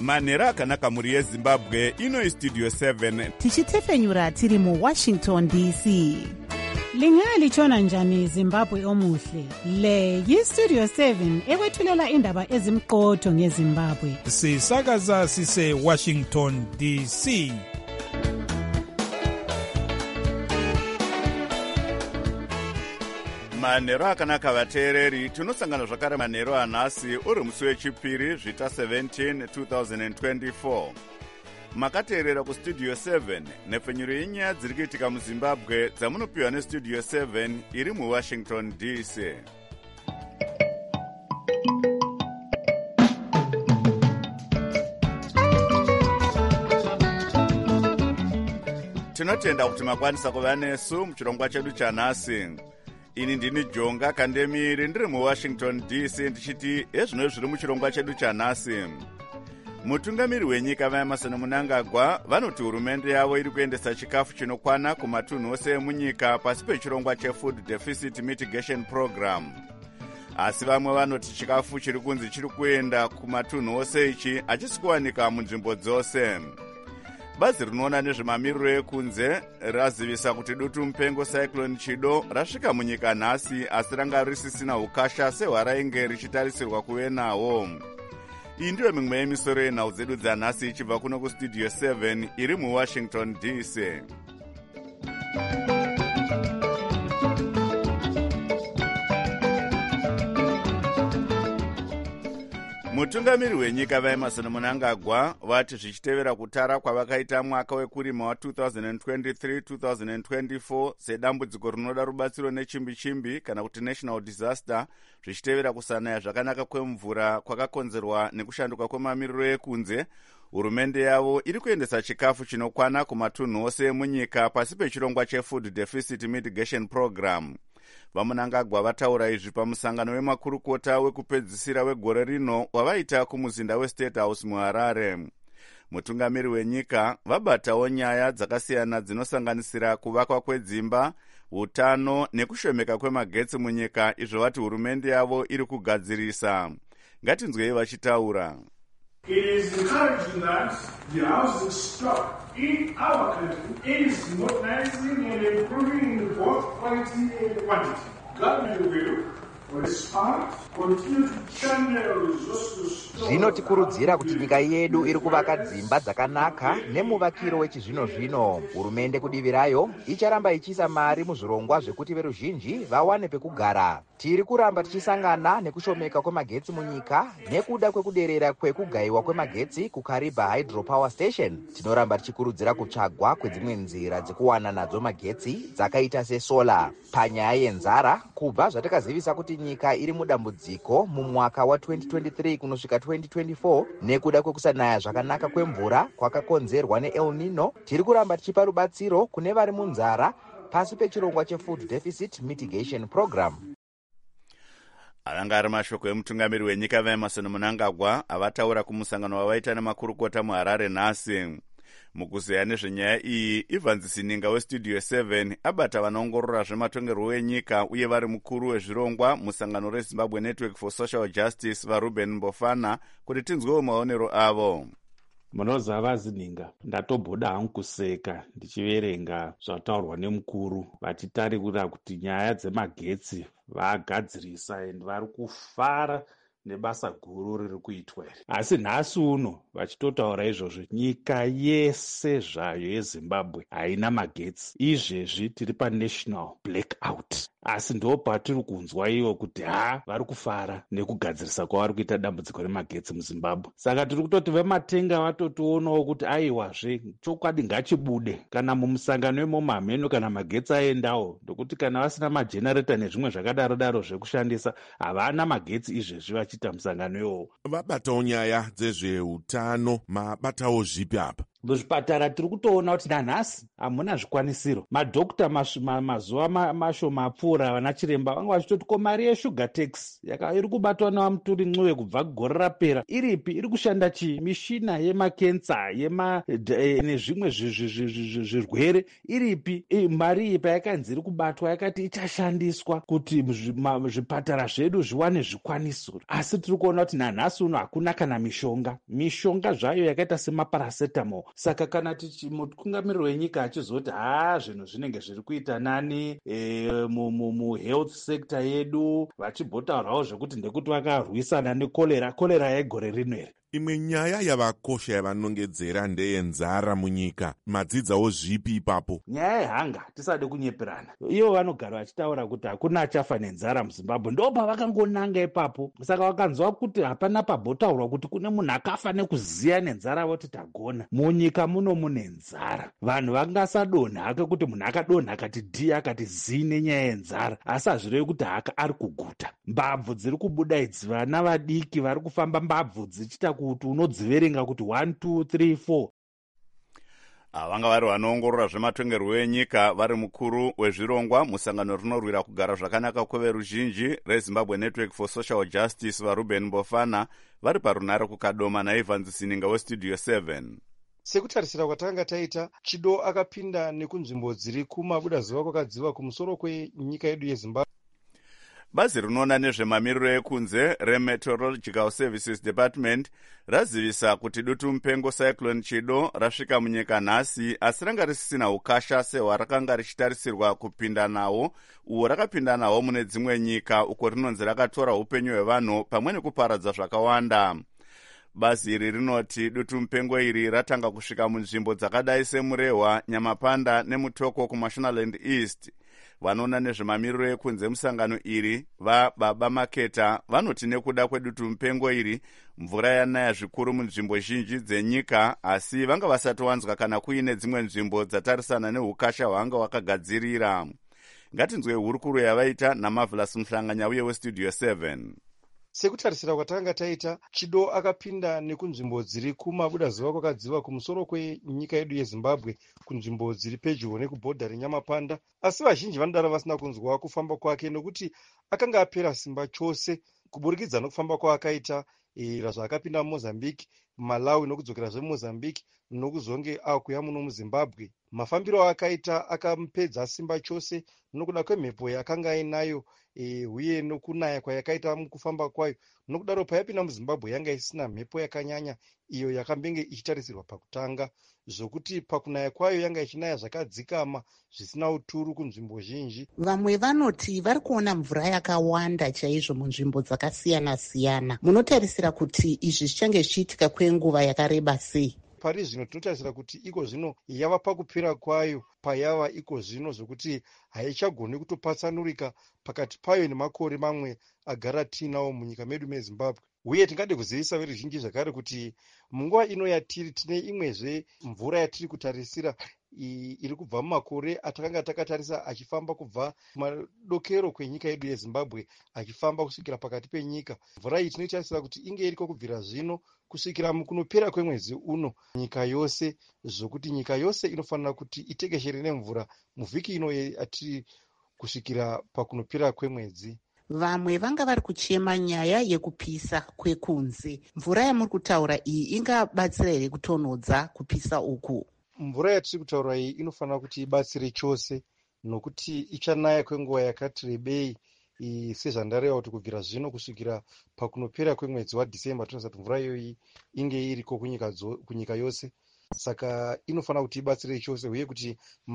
manhero akanaka mhuri yezimbabwe. Ino istudio 7 tichitefenyura tiri muWashington DC. Lingalitshona njani Zimbabwe omuhle? Le yistudio 7 ekwethulela indaba ezimqotho ngeZimbabwe. Sisakaza sise Washington DC. manhero akanaka vateereri. Tinosangana zvakare manhero anhasi uri musi wechipiri zvita 17 2024. Makateerera kustudio 7 nepfenyuro yenyaya dziri kuitika muzimbabwe dzamunopiwa nestudio 7 iri muWashington DC. Tinotenda kuti makwanisa kuva nesu muchirongwa chedu chanhasi. Ini ndini Jonga Kandemiri ndiri muWashington DC ndichiti ezvino zviri muchirongwa chedu chanhasi. Mutungamiri wenyika vaEmerson Mnangagwa vanoti hurumende yavo iri kuendesa chikafu chinokwana kumatunhu ose emunyika pasi pechirongwa cheFood Deficit Mitigation Program. Asi vamwe vanoti chikafu chiri kunzi chiri kuenda kumatunhu ose ichi hachisi kuwanika munzvimbo dzose. Bazi rinoona nezvemamiriro ekunze razivisa kuti dutu mupengo Cyclone Chido rasvika munyika nhasi asi ranga risisina ukasha sehwarainge richitarisirwa kuve nawo. Iyi ndiyo mimwe yemisoro yenhau dzedu dzanhasi ichibva kuno kustudio 7 iri muWashington DC. Mutungamiri wenyika vaEmerson Mnangagwa vati zvichitevera kutara kwavakaita mwaka wekurima wa2023-2024 sedambudziko rinoda rubatsiro nechimbi-chimbi kana kuti national disaster, zvichitevera kusanaya zvakanaka kwemvura kwakakonzerwa nekushanduka kwemamiriro ekunze, hurumende yavo iri kuendesa chikafu chinokwana kumatunhu ose emunyika pasi pechirongwa cheFood Deficit Mitigation Program. VaMnangagwa vataura izvi pamusangano wemakurukota wekupedzisira wegore rino wavaita kumuzinda weState House muHarare. Mutungamiri wenyika vabatawo nyaya dzakasiyana dzinosanganisira kuvakwa kwedzimba, utano nekushomeka kwemagetsi munyika, izvo vati hurumende yavo iri kugadzirisa. Ngatinzwei vachitaura. It is encouraging that the housing stock in our country is modernizing and improving in both quality and quantity. Government will, for its part, continue to channel resources. Zvinotikurudzira kuti nyika yedu iri kuvaka dzimba dzakanaka nemuvakiro wechizvino-zvino. Hurumende kudivi rayo icharamba ichiisa mari muzvirongwa zvekuti veruzhinji vawane pekugara. Tiri kuramba tichisangana nekushomeka kwemagetsi munyika nekuda kwekuderera kwekugayiwa kwemagetsi kuKariba Hydropower Station. Tinoramba tichikurudzira kutsvagwa kwedzimwe nzira dzekuwana nadzo magetsi dzakaita sesola. Panyaya yenzara, kubva zvatakazivisa kuti nyika iri mudambudziko mumwaka wa2023 kunosvika 2024 nekuda kwekusanaya zvakanaka kwemvura kwakakonzerwa neEl Nino, tiri kuramba tichipa rubatsiro kune vari munzara pasi pechirongwa cheFood Deficit Mitigation Program. Avanga ari mashoko emutungamiri wenyika vaEmerson Mnangagwa avataura kumusangano wavaita nemakurukota muHarare nhasi. Mukuzeya nezvenyaya iyi, Ivan Zininga westudio 7 abata vanoongorora zvematongerwo enyika uye vari mukuru wezvirongwa musangano reZimbabwe Network for Social Justice vaRuben Mbofana kuti tinzwewo maonero avo. Munozava Zininga, ndatobhoda hangu kuseka ndichiverenga zvataurwa nemukuru vachitaura kuti nyaya dzemagetsi vagadzirisa and vari kufara nebasa guru riri kuitwa. Asi nhasi uno vachitotaura izvozvo, nyika yese zvayo yeZimbabwe haina magetsi. Izvezvi tiri paNational Blackout. Asi ndo patiri kunzwa iwo kuti vari kufara nekugadzirisa kwavari kuita dambudziko remagetsi muZimbabwe. Saka tiri kutoti vematenga vatotionawo kuti aiwazve chokwadi ngachibude kana mumusangano wemomamheno kana magetsi aendawo, ndokuti kana vasina majenereta nezvimwe zvakadaro zvekushandisa havana magetsi izvezvi vachiita musangano iwowo. Vabatawo nyaya dzezveutano, mabatawo zvipi apa? muzvipatara tiri kutoona kuti nanhasi hamuna zvikwanisiro. Madhokta mazuva mashoma apfuura vana chiremba vanga vachitoti ko mari yesugar tax iri kubatwa navamuturi ncuve kubva kugore rapera iripi, iri kushanda chii? Mishina yemakensa nezvimwe zvirwere iripi? Mari iyi payakanzi iri kubatwa yakati ichashandiswa kuti zvipatara zvedu zviwane zvikwanisiro, asi tiri kuona kuti nanhasi uno hakuna kana mishonga zvayo yakaita semaparacetamol. Saka kana mutungamiriri wenyika achizoti zvinhu zvinenge zviri kuita nani muhealth sector yedu, vachimbotaurawo zvekuti ndekuti vakarwisana nekorera yegore rino iri. Imwe nyaya yavakosha yavanongedzera ndeyenzara munyika. Madzidzawo zvipi ipapo? Nyaya yehanga tisade kunyeperana. Ivo vanogara vachitaura kuti hakuna achafa nenzara muZimbabwe, ndo pavakangonanga ipapo. Saka vakanzwa kuti hapana pabhotaurwa kuti kune munhu akafa nekuziya nenzara voti tagona. Munyika muno mune nzara. Vanhu vangasadonha hake kuti munhu akadonha akati dhii akati zii nenyaya yenzara, asi hazvirevi kuti haka ari kuguta. Mbabvu dziri kubuda idzi, vana vadiki vari kufamba mbabvu dzichita kuti unodziverenga kuti 1 2 3 4. Vanga vari vanoongorora zvematongerwo enyika vari mukuru wezvirongwa musangano rinorwira kugara zvakanaka kweveruzhinji reZimbabwe Network for Social Justice vaRuben Mbofana vari parunare kuKadoma naEvans Sininga weStudio 7. Sekutarisira kwatanga taita, Chido akapinda nekunzvimbo dziri kumabudazuva kwakadziva kumusoro kwenyika yedu yeZimbabwe. Bazi rinoona nezvemamiriro ekunze reMeteorological Services Department razivisa kuti dutu mupengo Cyclone Chido rasvika munyika nhasi, asi ranga risina ukasha sehwarakanga richitarisirwa kupinda nawo, uwo rakapinda nawo mune dzimwe nyika uko rinonzi rakatora upenyu hwevanhu pamwe nekuparadza zvakawanda. Bazi iri rinoti dutu mupengo iri ratanga kusvika munzvimbo dzakadai seMurehwa, Nyamapanda neMutoko kuMashonaland East. Vanoona nezvemamiriro ekunze musangano iri vaBaba Maketa vanoti nekuda kwedutu mupengo iri mvura yanaya zvikuru munzvimbo zhinji dzenyika, asi vanga vasati wanzwa kana kuine dzimwe nzvimbo dzatarisana neukasha hwanga wakagadzirira. Ngatinzwe hurukuro yavaita naMarvelous Mhlanganya uye weStudio 7. Sekutarisira kwatanga taita, Chido akapinda nekunzvimbo dziri kumabudazuva kwakadziva kumusoro kwenyika yedu yeZimbabwe, kunzvimbo dziri pedyo nekubhodha reNyamapanda, asi vazhinji vanodaro vasina kunzwa kufamba kwake nokuti akanga apera simba chose kuburikidza nokufamba kwaakaita razvaakapinda muMozambique, Malawi nokudzokerazve muMozambique nokuzonge akuya muno muZimbabwe. Mafambiro akaita akamupedza simba chose nokuda kwemhepo yakanga ainayo uye nokunaya kwayakaita mukufamba kwayo. Nokudaro payapinda muZimbabwe yanga isina mhepo yakanyanya iyo yakambenge ichitarisirwa pakutanga, zvokuti pakunaya kwayo yanga ichinaya zvakadzikama zvisina uturu kunzvimbo zhinji. Vamwe vanoti vari kuona mvura yakawanda chaizvo munzvimbo dzakasiyana-siyana. Munotarisira kuti izvi zvichange zvichiitika kwenguva yakareba sei? Pari zvino tinotarisira kuti iko zvino yava pakupera kwayo payava iko zvino zvokuti haichagoni kutopatsanurika pakati payo nemakore mamwe agara tinawo munyika medu meZimbabwe. Uye tingade kuzivisa veruzhinji zvakare kuti munguva ino yatiri tine imwezve mvura yatiri kutarisira iri kubva mumakore atakanga takatarisa achifamba kubva madokero kwenyika yedu yeZimbabwe achifamba kusvikira pakati penyika. Mvura iyi tinotarisira kuti inge iriko kubvira zvino kusvikira kunopera kwemwedzi uno nyika yose, zvokuti nyika yose inofanira kuti itekeshere nemvura muvhiki ino atiri kusvikira pakunopera kwemwedzi. Vamwe vanga vari kuchema nyaya yekupisa kwekunze. Mvura yamuri kutaura iyi ingabatsira here kutonhodza kupisa uku? Mvura yatiri kutaura iyi inofanira kuti ibatsire chose, nokuti ichanaya kwenguva yakati rebei sezvandareva kuti kubvira zvino kusvikira pakunopera kwemwedzi waDhisemba tinoziva kuti mvura iyoyi inge iriko kunyika yose. Saka inofanira kuti ibatsire chose uye kuti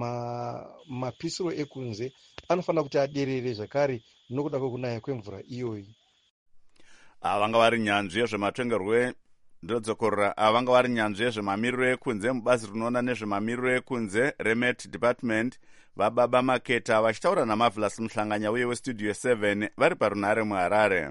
mapisiro ekunze anofanira kuti aderere zvakare nokuda kwekunaya kwemvura iyoyi. Vanga vari nyanzvi yezvematongerwo ndodzokorora vanga vari nyanzvi yezvemamiriro ekunze mubazi rinoona nezvemamiriro ekunze reMet Department vaBaba Maketa vachitaura naMarvelous Mhlanganya uye weStudio 7 vari parunare muHarare.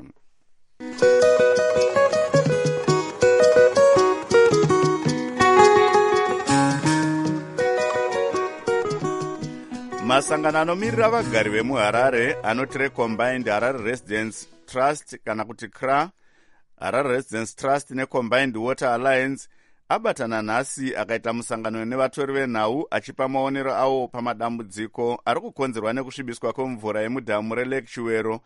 Masangano anomirira vagari vemuHarare anoti Recombined Harare Residents Trust kana kuti CRA, Harare Residents Trust neCombined Water Alliance abatana nhasi akaita musangano nevatori venhau achipa maonero avo pamadambudziko ari kukonzerwa nekusvibiswa kwemvura yemudhamu relake Chiwero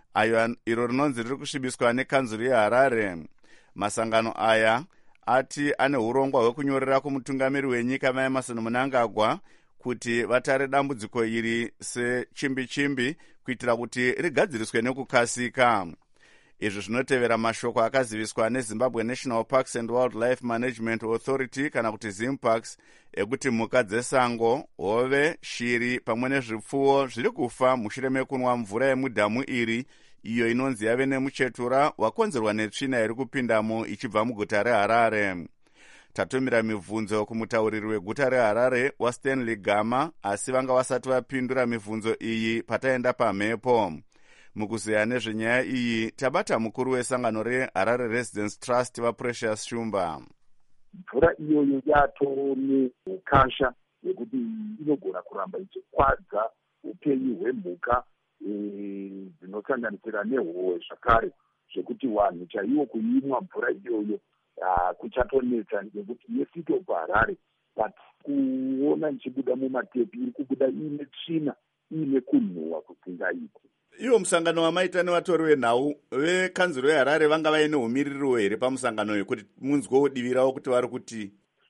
iro rinonzi riri kusvibiswa nekanzuru yeHarare. Masangano aya ati ane urongwa hwekunyorera kumutungamiri wenyika Emerson Mnangagwa kuti vatare dambudziko iri sechimbi-chimbi kuitira kuti rigadziriswe nekukasika. Izvi zvinotevera mashoko akaziviswa neZimbabwe National Parks and Wildlife Management Authority kana kuti ZIMPAX ekuti mhuka dzesango, hove, shiri pamwe nezvipfuwo zviri kufa mushure mekunwa mvura yemudhamu iri iyo inonzi yave nemuchetura wakonzerwa netsvina iri kupindamo ichibva muguta reHarare. Tatumira mibvunzo kumutauriri weguta reHarare waStanley Gama, asi vanga vasati vapindura mibvunzo iyi pataenda pamhepo. Mukuzeya nezvenyaya iyi tabata mukuru wesangano reHarare Residents Trust vaPrecious Shumba. Mvura iyoyo yatone ukasha yekuti inogona kuramba ichikwadza upenyu hwemhuka dzinosanganisira nehowe zvakare, zvekuti vanhu chaiwo kuimwa mvura iyoyo kuchatonetsa nekuti yesito paHarare patikuona ichibuda mumatepi iri kubuda iine tsvina iine kunhuhwa kusingaiti. Iwo musangano wamaita nevatori venhau vekanzuro yeHarare vanga vaine umiririro here pamusangano uyu kuti munzwe udivirawo kuti vari kuti?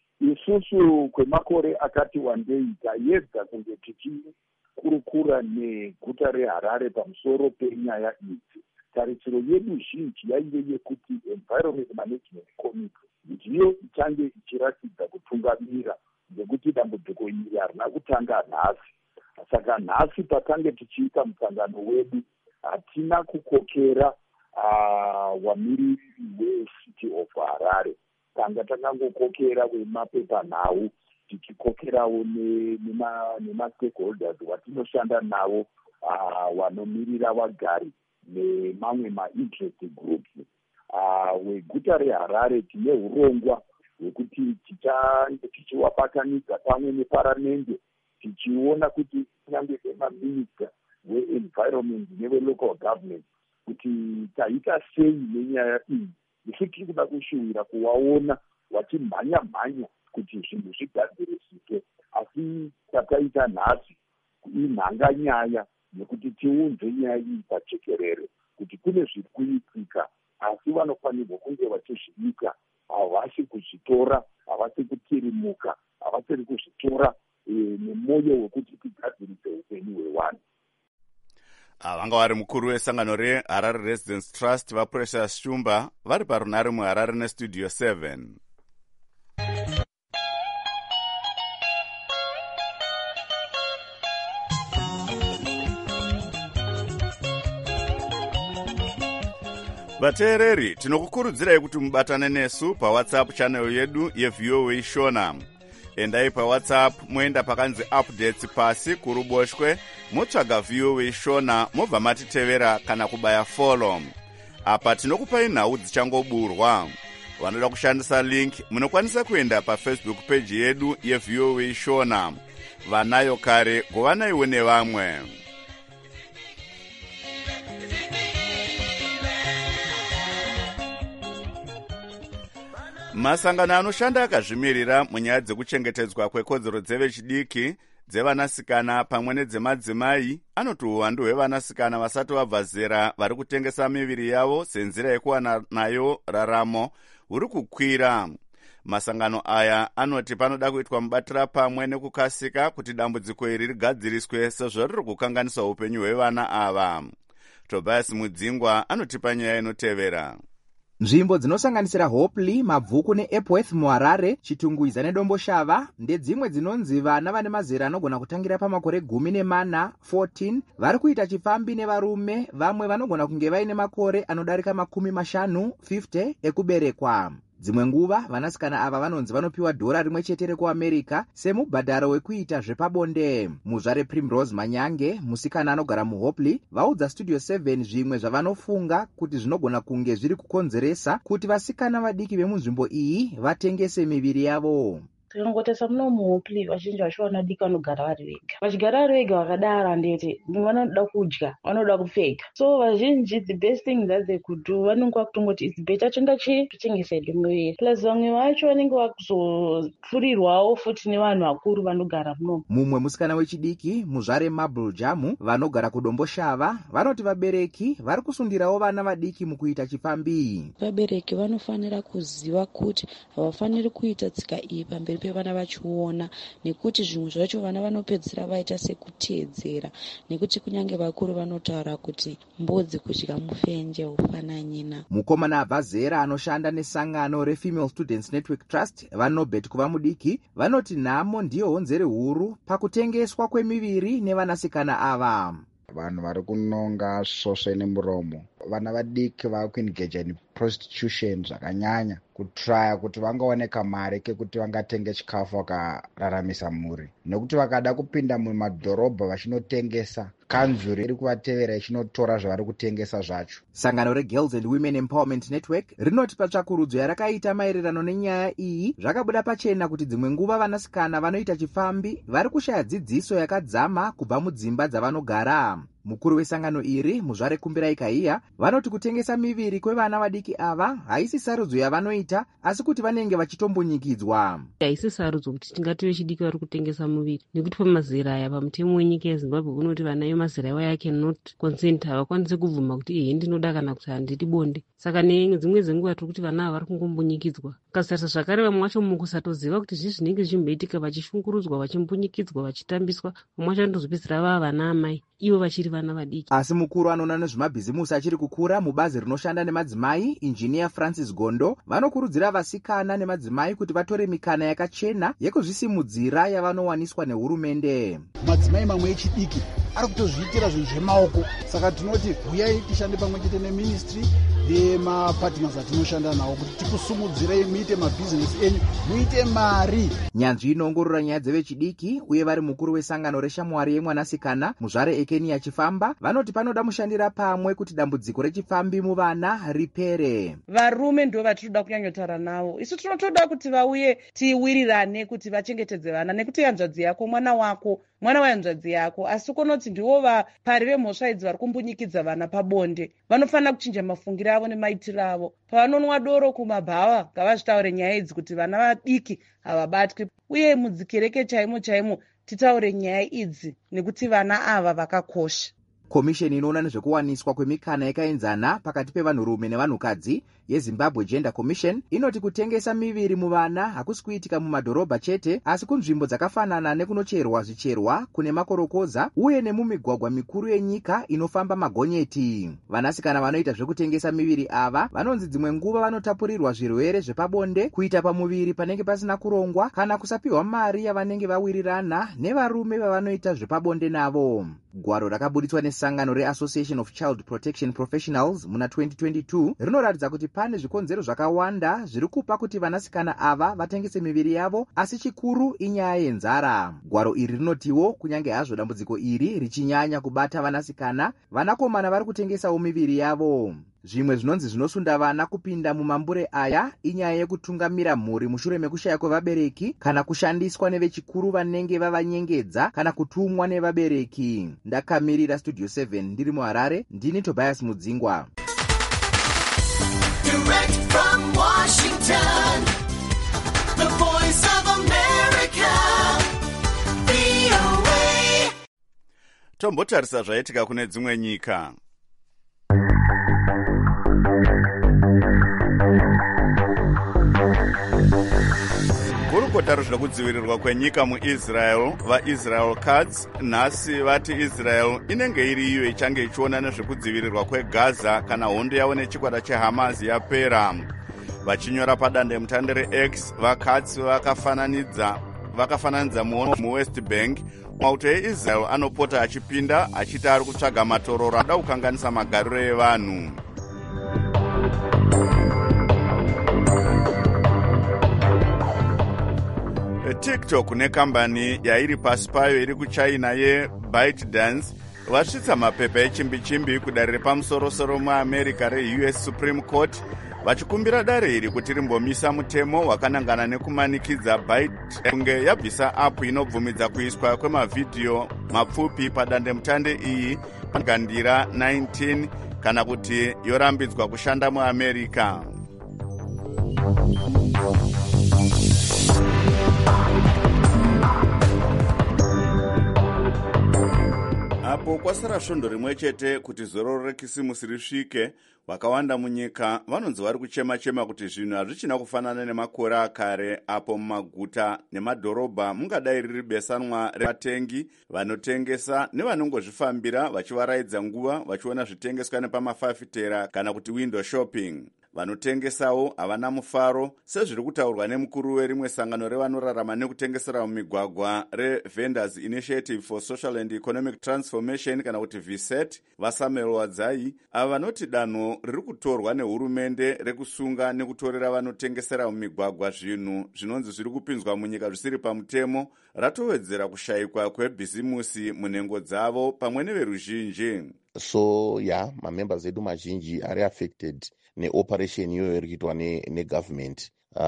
Isusu kwemakore akati wandei taedza kunge tichikurukura neguta reHarare pamusoro penyaya idzi. Tarisiro yedu zhinji yaive yekuti Environment Management Committee ndiyo ichange ichiratidza kutungamira, ngekuti dambudziko iri harina kutanga nhasi. Saka nhasi patange tichiita musangano wedu hatina kukokera wamiriri weCity of Harare. Tanga takangokokera wemapepanhau tichikokerawo nema-stakeholders watinoshanda navo wanomiririra vagari nemamwe ma-interest groups. Weguta reHarare tine urongwa hwekuti tichange tichiwabatanidza pamwe neparamende tichiona kuti kunyange semaminista we-environment newe-local government kuti taita sei nenyaya iyi. Isu tiri kuda kushuwira kuvaona wachimhanya-mhanya kuti zvinhu zvigadzirisike, asi tataita nhasi inhanga nyaya nekuti tiunze nyaya iyi pajekerere kuti kune zviri kuitika, asi vanofanirwa kunge vachizviita. Havasi kuzvitora, havasi kutirimuka, havasiri kuzvitora nemwoyo wekuti tigadzirise upenyu hwevanhu. Vanga vari mukuru wesangano reHarare Residents Trust vaPrecious Shumba vari parunare muHarare neStudio 7. Vateereri, tinokukurudzirai kuti mubatane nesu paWhatsApp channel yedu yeVOA Shona. Endai paWhatsApp moenda pakanzi updates pasi kuruboshwe, motsvaga VOA Shona mobva matitevera kana kubaya follow. Apa tinokupai nhau dzichangoburwa. Vanoda kushandisa link munokwanisa kuenda paFacebook page yedu yeVOA Shona. Vanayo kare govanaiwo nevamwe. Masangano anoshanda akazvimirira munyaya dzekuchengetedzwa kwekodzero dzevechidiki, dzevanasikana pamwe nedzemadzimai anoti uwandu hwevanasikana vasati vabva zera vari kutengesa miviri yavo senzira yekuwana nayo raramo huri kukwira. Masangano aya anoti panoda kuitwa mubatira pamwe nekukasika kuti dambudziko iri rigadziriswe sezvo riri kukanganisa upenyu hwevana ava. Tobias Mudzingwa anotipa nyaya inotevera. Nzvimbo dzinosanganisira Hopley, Mabvuku neEpworth muHarare, Chitungwiza neDomboshava ndedzimwe dzinonzi vana vane mazera anogona kutangira pamakore 14, 14 vari kuita chifambi nevarume, vamwe vanogona kunge vaine makore anodarika 50, 50 ekuberekwa. Dzimwe nguva vanasikana ava vanonzi vanopiwa $1 rekuAmerica semubhadharo wekuita zvepabonde. Muzvare Primrose Manyange, musikana anogara muHopley, vaudza Studio 7 zvimwe zvavanofunga kuti zvinogona kunge zviri kukonzeresa kuti vasikana vadiki vemunzvimbo iyi vatengese miviri yavo. tikangotasa munomu pli vazhinji vacho vanodika vanogara vari vega. Vachigara vari vega vakadaro handete vanoda kudya, vanoda kupfeka. So vazhinji the best thing that they could do vanenge vakutongoti it's better toenda totengesa hedu muviri. Plus vamwe vacho vanenge vakuzopfurirwawo futi nevanhu vakuru vanogara munomu. Mumwe musikana wechidiki muzvare Mabuljamu vanogara kudombo shava vanoti vabereki vari kusundirawo vana vadiki mukuita chifambi. Vabereki vanofanira kuziva kuti havafaniri kuita tsika iyi pamberi pevana vachiona, nekuti zvimwe zvacho vana vanopedzisira vaita sekuteedzera, nekuti kunyange vakuru vanotaura kuti mbudzi kudya mufenje ufananyina. Mukomana abva zera anoshanda nesangano reFemale Students Network Trust vaNobet kuva mudiki vanoti nhamo ndiyo honzere huru pakutengeswa kwemiviri nevanasikana ava. Vanhu vari kunonga svosve nemuromo, vana vadiki vari kuengage in prostitution zvakanyanya kutraya kuti vangaoneka mari kekuti vangatenge chikafu vakararamisa mhuri, nekuti vakada kupinda mumadhorobha vachinotengesa kanzuri iri kuvatevera ichinotora zvavari kutengesa zvacho. Sangano reGirls and Women Empowerment Network rinoti patsvakurudzo yarakaita maererano nenyaya iyi zvakabuda pachena kuti dzimwe nguva vanasikana vanoita chifambi vari kushaya dzidziso yakadzama kubva mudzimba dzavanogara. Mukuru wesangano iri muzvare Kumbirai Kaiya vanoti kutengesa miviri kwevana vadiki ava haisi sarudzo yavanoita, asi kuti vanenge vachitombunyikidzwa. Haisi sarudzo kuti tingati vechidiki vari kutengesa muviri, nekuti pamazera aya pamutemo wenyika yeZimbabwe unoti vana vemazera iwaya I cannot consent, havakwanisi kubvuma kuti ihe ndinoda kana kuti handidi bonde. Saka nedzimwe dzenguva tiri kuti vana ava vari kungombunyikidzwa. Ukasarisa zvakare vamwe vacho mukusatoziva kuti zvii zvinenge zvichimboitika, vachishungurudzwa, vachimbunyikidzwa, vachitambiswa, vamwe vacho vanotozopedzisira vava vana amai ivo vachiri vana vadiki. Asi mukuru anoona nezvemabhizimusi achiri kukura mubazi rinoshanda nemadzimai, Injinia Francis Gondo, vanokurudzira vasikana nemadzimai kuti vatore mikana yakachena yekuzvisimudzira yavanowaniswa nehurumende. Madzimai mamwe echidiki ari kutozviitira zvinhu zvemaoko, saka tinoti uyai tishande pamwe chete neministry yemapartners atinoshanda nawo kuti tikusumudzirei muite mabhizinesi enyu muite mari. Nyanzvi inoongorora nyaya dzevechidiki uye vari mukuru wesangano reshamwari yemwanasikana muzvare Ekenia Chifamba vanoti panoda mushandira pamwe kuti dambudziko rechifambi muvana ripere. Varume ndio vatinoda kunyanyotaura navo. Isu tinotoda kuti vauye tiwirirane kuti vachengetedze vana, nekuti hanzvadzi yako mwana wako, mwana wahanzvadzi yako, asi kunoti ndiwo vapari vemhosva idzi vari kumbunyikidza vana pabonde. Vanofanira kuchinja mafungiro avo nemaitiro avo. Pavanonwa doro kumabhava ngavazvitaure nyaya idzi kuti vana vadiki havabatwi, uye mudzikereke chaimo titaure nyaya idzi nekuti vana ava vakakosha. Komisheni inoona nezvekuwaniswa kwemikana yakaenzana pakati pevanhurume nevanhukadzi yeZimbabwe Gender Commission inoti kutengesa miviri muvana hakusi kuitika mumadhorobha chete, asi kunzvimbo dzakafanana nekunocherwa zvicherwa, kune makorokoza uye nemumigwagwa mikuru yenyika inofamba magonyeti. Vanasikana vanoita zvekutengesa miviri ava vanonzi dzimwe nguva vanotapurirwa zvirwere zvepabonde, kuita pamuviri panenge pasina kurongwa kana kusapiwa mari yavanenge vawirirana nevarume vavanoita zvepabonde navo. Gwaro rakaburitswa nesangano reAssociation of Child Protection Professionals muna 2022 rinoratidza kuti pane zvikonzero zvakawanda zviri kupa kuti vanasikana ava vatengese miviri yavo, asi chikuru inyaya yenzara. Gwaro iri rinotiwo kunyange hazvo dambudziko iri richinyanya kubata vanasikana, vanakomana vari kutengesawo miviri yavo. Zvimwe zvinonzi zvinosunda vana kupinda mumambure aya inyaya yekutungamira mhuri mushure mekushaya kwevabereki kana kushandiswa nevechikuru vanenge vavanyengedza kana kutumwa nevabereki. Ndakamirira Studio 7 ndiri muHarare, ndini Tobias Mudzingwa. Direct from Washington, the voice of America, VOA. Tombotarisa zvaitika kune dzimwe nyika. Gurukota rwezvida kudzivirirwa kwenyika muIsrael, vaIsrael Katz nhasi vati Israel inenge iri iyo ichange ichiona nezvekudzivirirwa kweGaza kana hondo yavo nechikwata cheHamas yapera. Vachinyora padandemutande reX, vaKatz vakafananidza muono muWest Bank mauto eIsrael anopota achipinda achiti ari kutsvaga matororo ada kukanganisa magariro evanhu. TikTok nekambani yairi pasi payo iri kuChina yeBytedance vasvitsa mapepa echimbi-chimbi kudare repamusoro-soro muAmerica reUS Supreme Court vachikumbira dare iri kuti rimbomisa mutemo wakanangana nekumanikidza byte kunge yabvisa apu inobvumidza kuiswa kwemavhidhiyo mapfupi padandemutande iyi pagandira 19 kana kuti yorambidzwa kushanda muamerica. Apo kwasara svondo rimwe chete kuti zororo rekisimusi risvike, vakawanda munyika vanonzi vari kuchema-chema kuti zvinhu hazvichina kufanana nemakore akare apo mumaguta nemadhorobha mungadai riri besanwa revatengi vanotengesa nevanongozvifambira vachivaraidza nguva vachiona zvitengeswa nepamafafitera kana kuti window shopping. Vanotengesawo havana mufaro sezviri kutaurwa nemukuru werimwe sangano revanorarama nekutengesera mumigwagwa reVendors Initiative for Social and Economic Transformation kana kuti VSET, vaSamuel Wadzai, ava vanoti danho riri kutorwa nehurumende rekusunga nekutorera vanotengesera mumigwagwa zvinhu zvinonzi zviri kupinzwa munyika zvisiri pamutemo ratowedzera kushayikwa kwebhizimusi munhengo dzavo pamwe neveruzhinji. So mamembers edu mazhinji ari affected neoperation iyoyo iri kuitwa negovernment.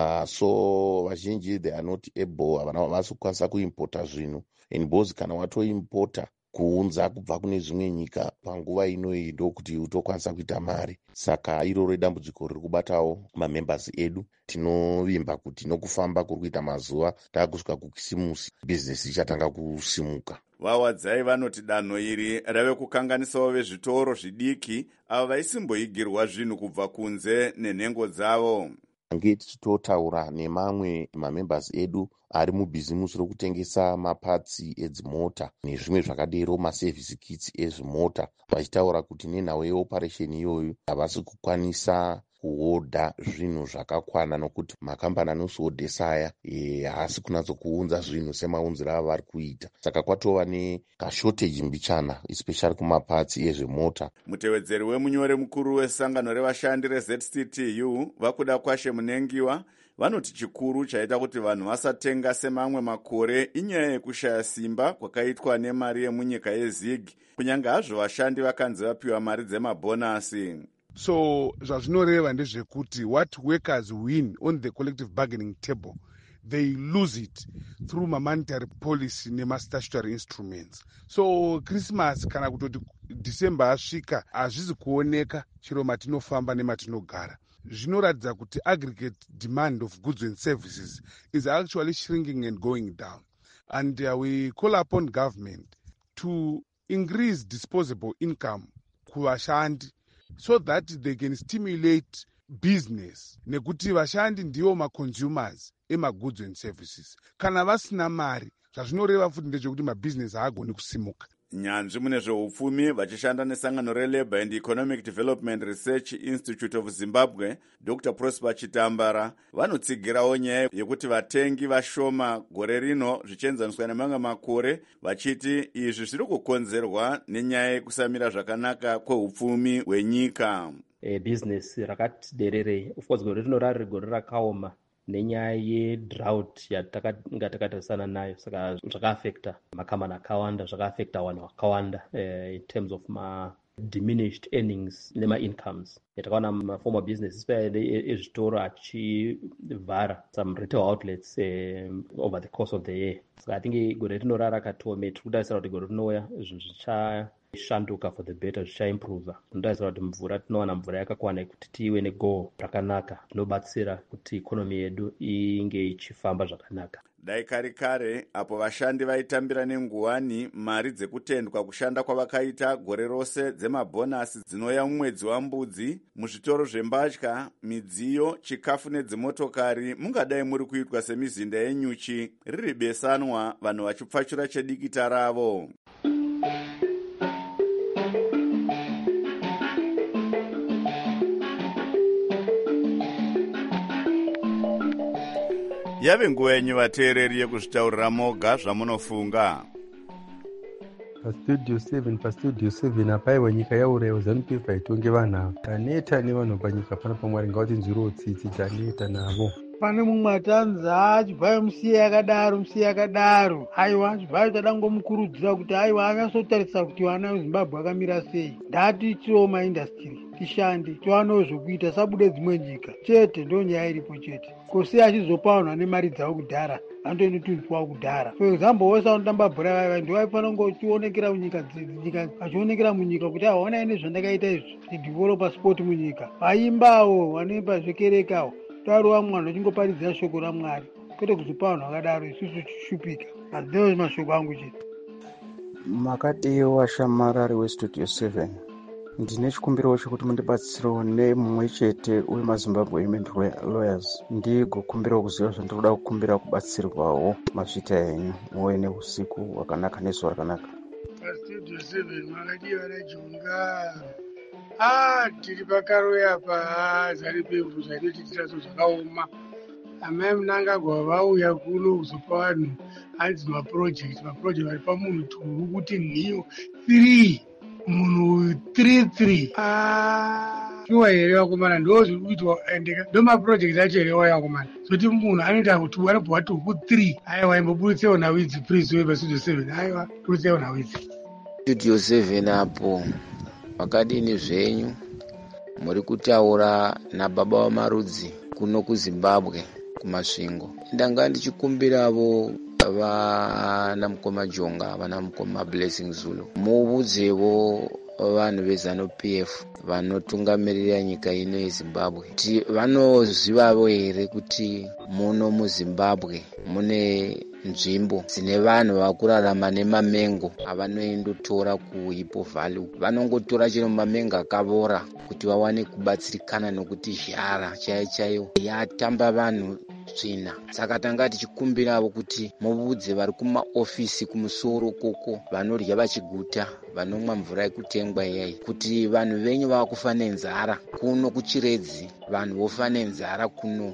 So vazhinji they are not able, havana vasi kukwanisa kuimpota zvinhu because kana watoimpota kuunza kubva kune zvimwe nyika panguva inoyi ndokuti utokwanisa kuita mari. Saka iroro idambudziko riri kubatawo mamembers edu. Tinovimba kuti nokufamba kuri kuita mazuva taakusvika kukisimusi bhizinesi ichatanga kusimuka. Vawadzai vanoti danho iri rave kukanganisawo vezvitoro zvidiki ava vaisimboigirwa zvinhu kubva kunze nenhengo dzavo. Ange tichitotaura nemamwe mamembers edu ari mubhizimusi rokutengesa mapatsi edzimota nezvimwe zvakadero maservice kits ezvimota, vachitaura kuti nenhau yeoperation iyoyo havasi kukwanisa kuhodha zvinhu zvakakwana nokuti makambani anosihodhesa aya haasi kunatsokuunza zvinhu semaunziro ava vari kuita. Saka kwatova nekashoteji mbichana especially kumapatsi ezvimota. Mutevedzeri wemunyore mukuru wesangano revashandi reZCTU vakuda kwashe munengiwa vanoti chikuru chaita kuti vanhu vasatenga semamwe makore inyaya yekushaya simba kwakaitwa nemari yemunyika yeZig, kunyange hazvo vashandi vakanzi vapiwa mari dzemabhonasi. So zvazvinoreva ndezvekuti what workers win on the collective bargaining table they lose it through monetary policy nemastatutory instruments. So Christmas kana kutoti December asvika hazvisi kuoneka chero matinofamba nematinogara. Zvinoratidza kuti aggregate demand of goods and services is actually shrinking and going down. And we call upon government to increase disposable income kuvashandi so that they can stimulate business, nekuti vashandi ndivo ma-consumers ema-goods and services. Kana vasina mari, zvazvinoreva futi ndezvekuti mabusiness haagoni kusimuka. Nyanzvi mune zveupfumi vachishanda nesangano reLabour and Economic Development Research Institute of Zimbabwe, Dr. Prosper Chitambara, vanotsigirawo nyaya yekuti vatengi vashoma gore rino zvichienzaniswa nemamwe makore, vachiti izvi zviri kukonzerwa nenyaya yekusamira zvakanaka kweupfumi hwenyika. Business rakati derere, of course gore rino rari gore rakaoma nenyaya yedrought yatakanga takatarisana nayo, saka zvakaafekta makambani akawanda, zvakaafekta vanhu vakawanda in terms of diminished earnings nema-incomes. Takaona maformer businesses ezvitoro achivhara some retail outlets over the course of the year. Saka I think gore rino rarakatome, tiri kutarisira kuti gore rinouya zvinhu zvichashanduka for the better, zvichaimprova. Tinotarisira kuti mvura tinowana mvura yakakwana kuti tive negoal rakanaka zvinobatsira kuti ikonomi yedu inge ichifamba zvakanaka. Dai kare apo vashandi vaitambira nenguwani mari dzekutendwa kushanda kwavakaita gore rose dzemabhonasi dzinouya mumwedzi waMbudzi, muzvitoro zvembatya, midziyo, chikafu nedzimotokari mungadai muri kuitwa semizinda yenyuchi riri besanwa, vanhu vachipfachura chedikita ravo. Yave nguva yenyu vateereri yekuzvitaurira moga zvamunofunga. Pastudio 7 apaiwa nyika yaurayiwa ZANU-PF haitonge vanhu ava. Taneta nevanhu panyika pana pamwari ngavati nzwiriwo tsitsi taneta navo. Pane mumwe atanza chibvayo musiye yakadaro aiwa chibvayo tadangomukurudzira kuti aiwa anyatsotarisa kuti vana veZimbabwe akamira sei. Ndati tiwo maindastry tishande tiwanewo zvokuita sabude dzimwe nyika chete. Ndo nyaya iripo chete. Kosi achizopa vanhu vane mari dzavo kudhara andoende tuipuwa kudhara. For example, wose vanotamba bhora vaya ndo vaifanira kungochionekera munyika nyika achionekera munyika kuti haona ine zvandakaita izvi tidevelopa sport munyika. Vaimbawo vanoimba zvekerekawo tariwa mwana uchingoparidzira shoko raMwari kwete kuzopa vanhu vakadaro isusu tichishupika. Adzeo mashoko angu chete. Makadiwa washamarari westudio 7 ndine chikumbiro chekuti mundibatsirewo nemumwe chete wemazimbabwe women lawyers ndigokumbirawo kuziva zvandinoda kukumbira kubatsirwawo mazvita enyu muve neusiku hwakanaka nezuva rakanaka. Pastudio 7 makadiwa najonga tiri pakaroya pazari pemvu zvainotiitirazo zvakaoma. Amai munangagwa vauya kuno kuzopa vanhu hanzi mapurojekti vari pamunhu turu kuti nhiyo 3 munhu 33 shuwa here vakomana ndo zviri kuitwa ende ndo mapurojekti acho here waya vakomana zoti munhu anoita kuti wanobva wati huku 3 aiwa imbobuditsewo nawidzi prince wepastudio 7 aiwa buditsewo nawidzi studio 7 apo vakadini zvenyu muri kutaura nababa wamarudzi kuno kuzimbabwe kumasvingo. Ndanga ndichikumbiravo vana mukoma Jonga vana mukoma Blessing Zulu muudzevo vanhu vezanu PF vanotungamirira nyika ino yeZimbabwe kuti vanozivavo here kuti muno muZimbabwe mune nzvimbo dzine vanhu vakurarama nemamengo avanoendotora kuHippo Valley. Vanongotora chero mamengo akavora kuti vawane kubatsirikana nokuti zhara chaiyo yatamba vanhu tsvina. Saka tanga tichikumbiravo kuti muvudze vari kumaofisi kumusoro koko vanorya vachiguta vanomwa mvura yekutengwa iyai kuti vanhu venyu vakufa nenzara kuno kuchiredzi vanhu vofa nenzara kuno.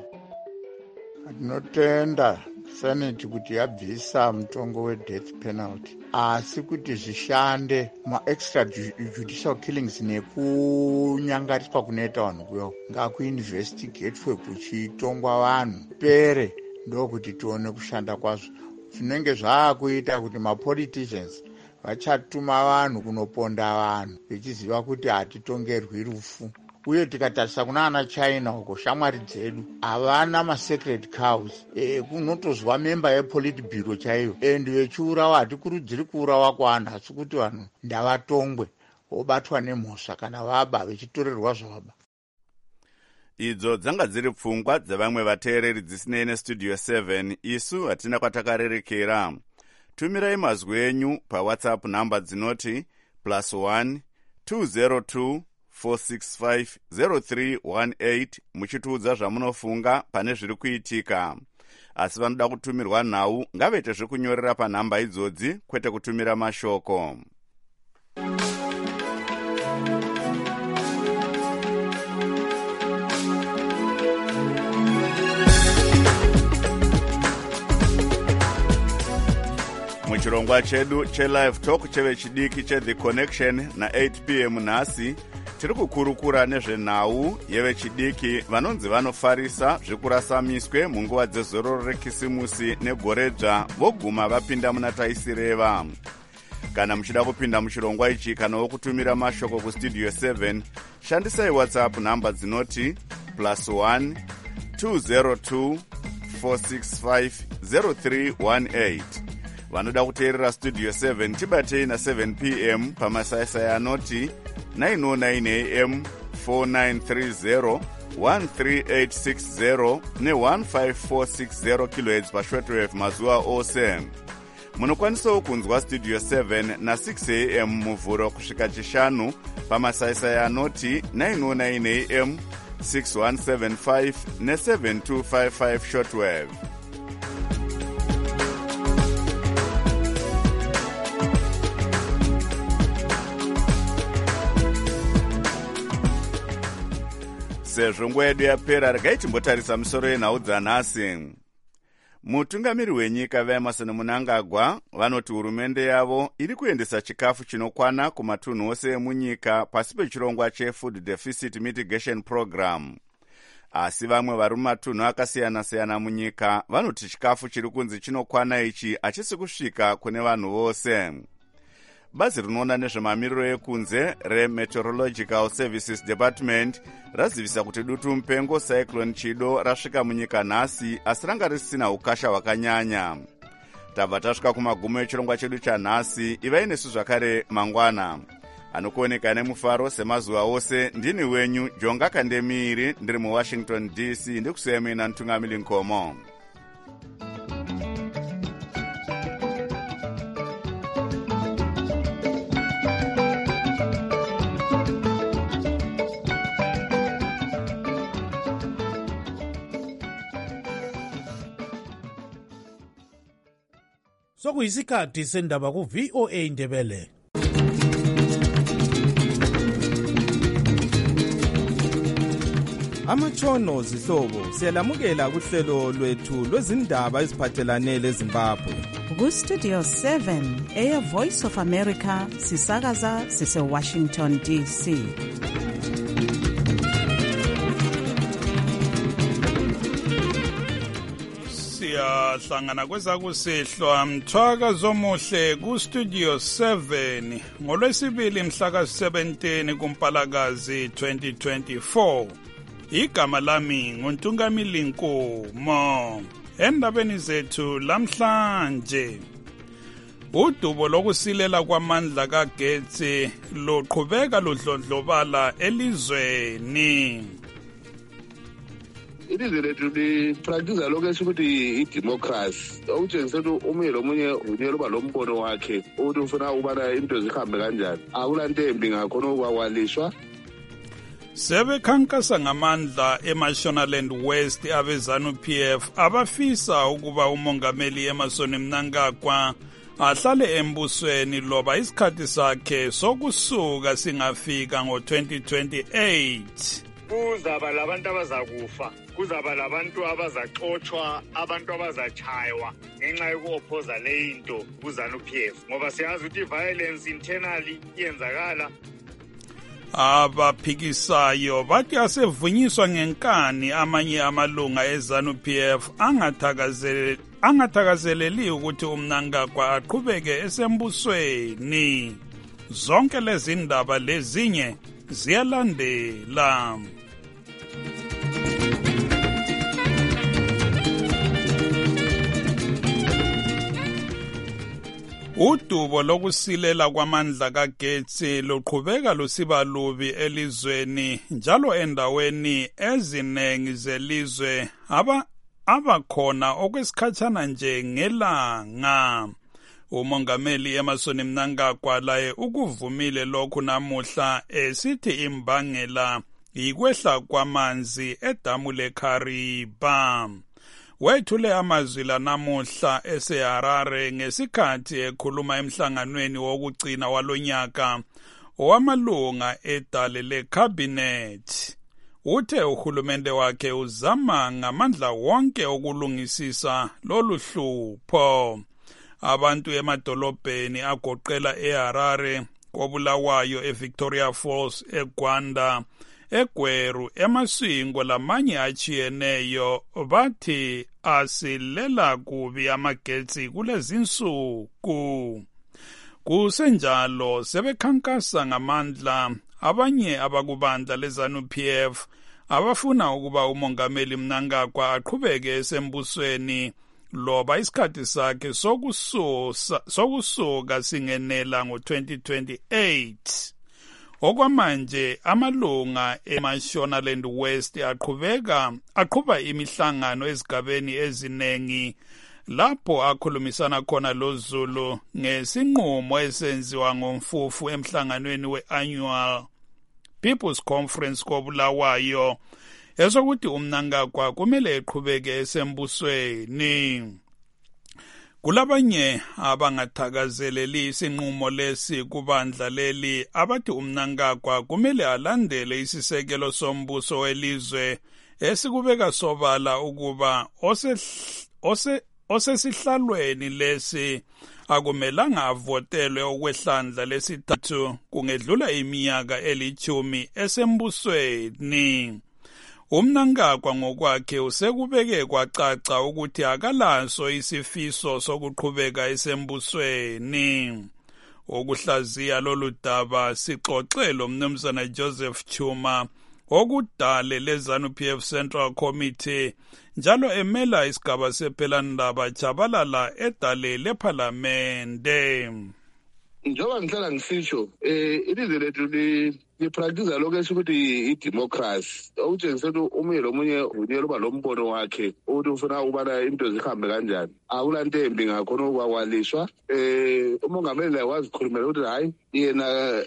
Tinotenda senate kuti yabvisa mutongo wedeath penalty asi kuti zvishande ma-extrajudicial killings nekunyangariswa kunoita vanhu kuyo ngakuinvestigatwe kuchitongwa vanhu pere ndokuti tione kushanda kwazvo. Zvinenge zvaakuita kuti mapoliticians vachatuma vanhu kunoponda vanhu vechiziva kuti hatitongerwi rufu. Uye tikatarisa kuna ana China uko shamwari dzedu havana masacred cows kunotozwa memba yepolitburo chaiyo endi vechiurawa hatikurudziri kuurawa kwana asi kuti vanhu ndavatongwe vobatwa nemhosva kana vaba vechitorerwa zvavaba. Idzo dzanga dziri pfungwa dzevamwe vateereri dzisinei nestudio 7 isu hatina kwatakarerekera. Tumirai mazwi enyu paWhatsApp namba dzinoti +1 202 465 muchitiudza zvamunofunga pane zviri kuitika. Asi vanoda kutumirwa nhau ngavete zvekunyorera panhamba idzodzi kwete kutumira mashoko. Muchirongwa chedu chelive talk chevechidiki cheThe Connection na8 p.m. nhasi tiri kukurukura nezvenhau yevechidiki vanonzi vanofarisa zvekurasamiswe munguva dzezororo rekisimusi negoredzva voguma vapinda muna taisireva. Kana muchida kupinda muchirongwa ichi kanawo kutumira mashoko kustudio 7 shandisai WhatsApp namba dzinoti +1 202 465 0318. Vanoda kuteerera studio 7 tibatei na7 p.m. pamasaisai anoti 909 am 4930 13860 ne15460 kHz pashortwave mazuva ose. Munokwanisawo kunzwa studio 7 na6 am muvhuro kusvika chishanu pamasaisai anoti 909 am 6175 ne7255 shortwave. Sezvo nguva yedu yapera regai timbotarisa misoro yenhau dzanhasi. Mutungamiri wenyika vaEmmerson Mnangagwa vanoti hurumende yavo iri kuendesa chikafu chinokwana kumatunhu ose emunyika pasi pechirongwa cheFood Deficit Mitigation Program. Asi vamwe vari mumatunhu akasiyana-siyana munyika vanoti chikafu chiri kunzi chinokwana ichi hachisi kusvika kune vanhu vose. bazi rinoona nezvemamiriro ekunze remeteorological services department razivisa kuti dutu mupengo cyclone chido rasvika munyika nhasi asi ranga risina ukasha hwakanyanya. tabva tasvika kumagumo echirongwa chedu chanhasi. ivai nesu zvakare mangwana. Anokuoneka nemufaro semazuva ose ndini wenyu Jonga Kandemiri ndiri muWashington DC ndikusiyemena Ntungamili Nkomo. Sokuyisikhathi sendaba ku VOA Ndebele. Amatshono zihlobo siyalamukela kuhlelo lwethu lwezindaba eziphathelane leZimbabwe. Ku Studio 7 Air Voice of America sisakaza sise Washington DC. Siyahlangana kwezakusihlwa mthwaka zomuhle ku Studio 7 ngolwesibili mhla ka 17 kuMpalakazi 2024. Igama lami nguNtungamili Nkomo. Endabeni zethu lamhlanje, udubo lokusilela kwamandla kagetsi luqhubeka ludlondlobala elizweni. Ilizwe lethu lipractice lokho esikuthi idemocracy, okutshengisa ukuthi omunye lomunye unyela uba lombono wakhe ukuthi ufuna ukubana into zihambe kanjani. Akulanto embi ngakhona ukwakwalishwa. Sebekhankasa ngamandla eMashonaland West abeZanu-PF abafisa ukuba umongameli Emmerson Mnangagwa ahlale embusweni loba isikhathi sakhe sokusuka singafika ngo-2028. Kuzaba labantu abazakufa, kuzaba labantu abazaxotshwa, abantu abazachaywa ngenxa yokuophoza le into kuZanu-PF ngoba siyazi ukuthi violence internally iyenzakala. Abaphikisayo bathi asevunyiswa ngenkani amanye amalunga eZanu-PF angathakazeleli ukuthi uMnangagwa aqhubeke esembusweni. Zonke lezi ndaba lezinye ziyalandela. Udubo lokusilela kwamandla kagetsi luqhubeka lusiba lubi elizweni njalo endaweni ezinengi zelizwe abakhona okwesikhatshana nje ngelanga. Umongameli Emmerson Mnangagwa laye ukuvumile lokhu namuhla esithi imbangela yikwehla kwamanzi edamu leKariba. Wethule amazwi la namuhla eseHarare ngesikhathi ekhuluma emhlanganweni wokugcina walonyaka owamalunga edale leCabinet. Uthe uhulumende wakhe uzama ngamandla wonke ukulungisisa lolu hlupho. Abantu emadolobheni agoqela eHarare, koBulawayo, eVictoria Falls, eGwanda, eGweru, eMasingo lamanye achiyeneyo bathi asilela kubi amagetsi kulezinsuku. Kusenjalo sebekhankasa ngamandla abanye abakubandla leZanu-PF abafuna ukuba umongameli Mnangagwa aqhubeke esembusweni loba isikhathi sakhe sokusuka singenela ngo-2028. Okwamanje amalunga eMashonaland West aqhuba imihlangano ezigabeni ezinengi lapho akhulumisana khona loZulu ngesinqumo esenziwa ngomfufu emhlanganweni we-Annual People's Conference koBulawayo esokuthi uMnangagwa kumele eqhubeke esembusweni. Kulabanye abangathakazeleli isinqumo lesi kubandla leli abathi uMnangagwa kumele alandele isisekelo sombuso welizwe esikubeka sobala ukuba osesihlalweni lesi akumelanga avotelwe okwehlandla lesithathu kungedlula iminyaka eli10 esembusweni. uMnangagwa ngokwakhe usekubeke kwacaca ukuthi akalaso isifiso sokuqhubeka esembusweni. Ukuhlaziya lolu daba sixoxe lo mnumzana Joseph Chuma okudale leZANU-PF Central Committee njalo emela isigaba sephelandaba Chabalala edale lephalamende. Njoba ngihlala ngisisho ilizwe lethu lipractice lokho esikuthi i-democracy okutshengisa ukuthi omunye lomunye unyela uba lombono wakhe ukuthi ufuna ukubana into zihambe kanjani. Akulanto embi ngakhona ukwakwaliswa. Umongameli wazikhulumela ukuthi hayi yena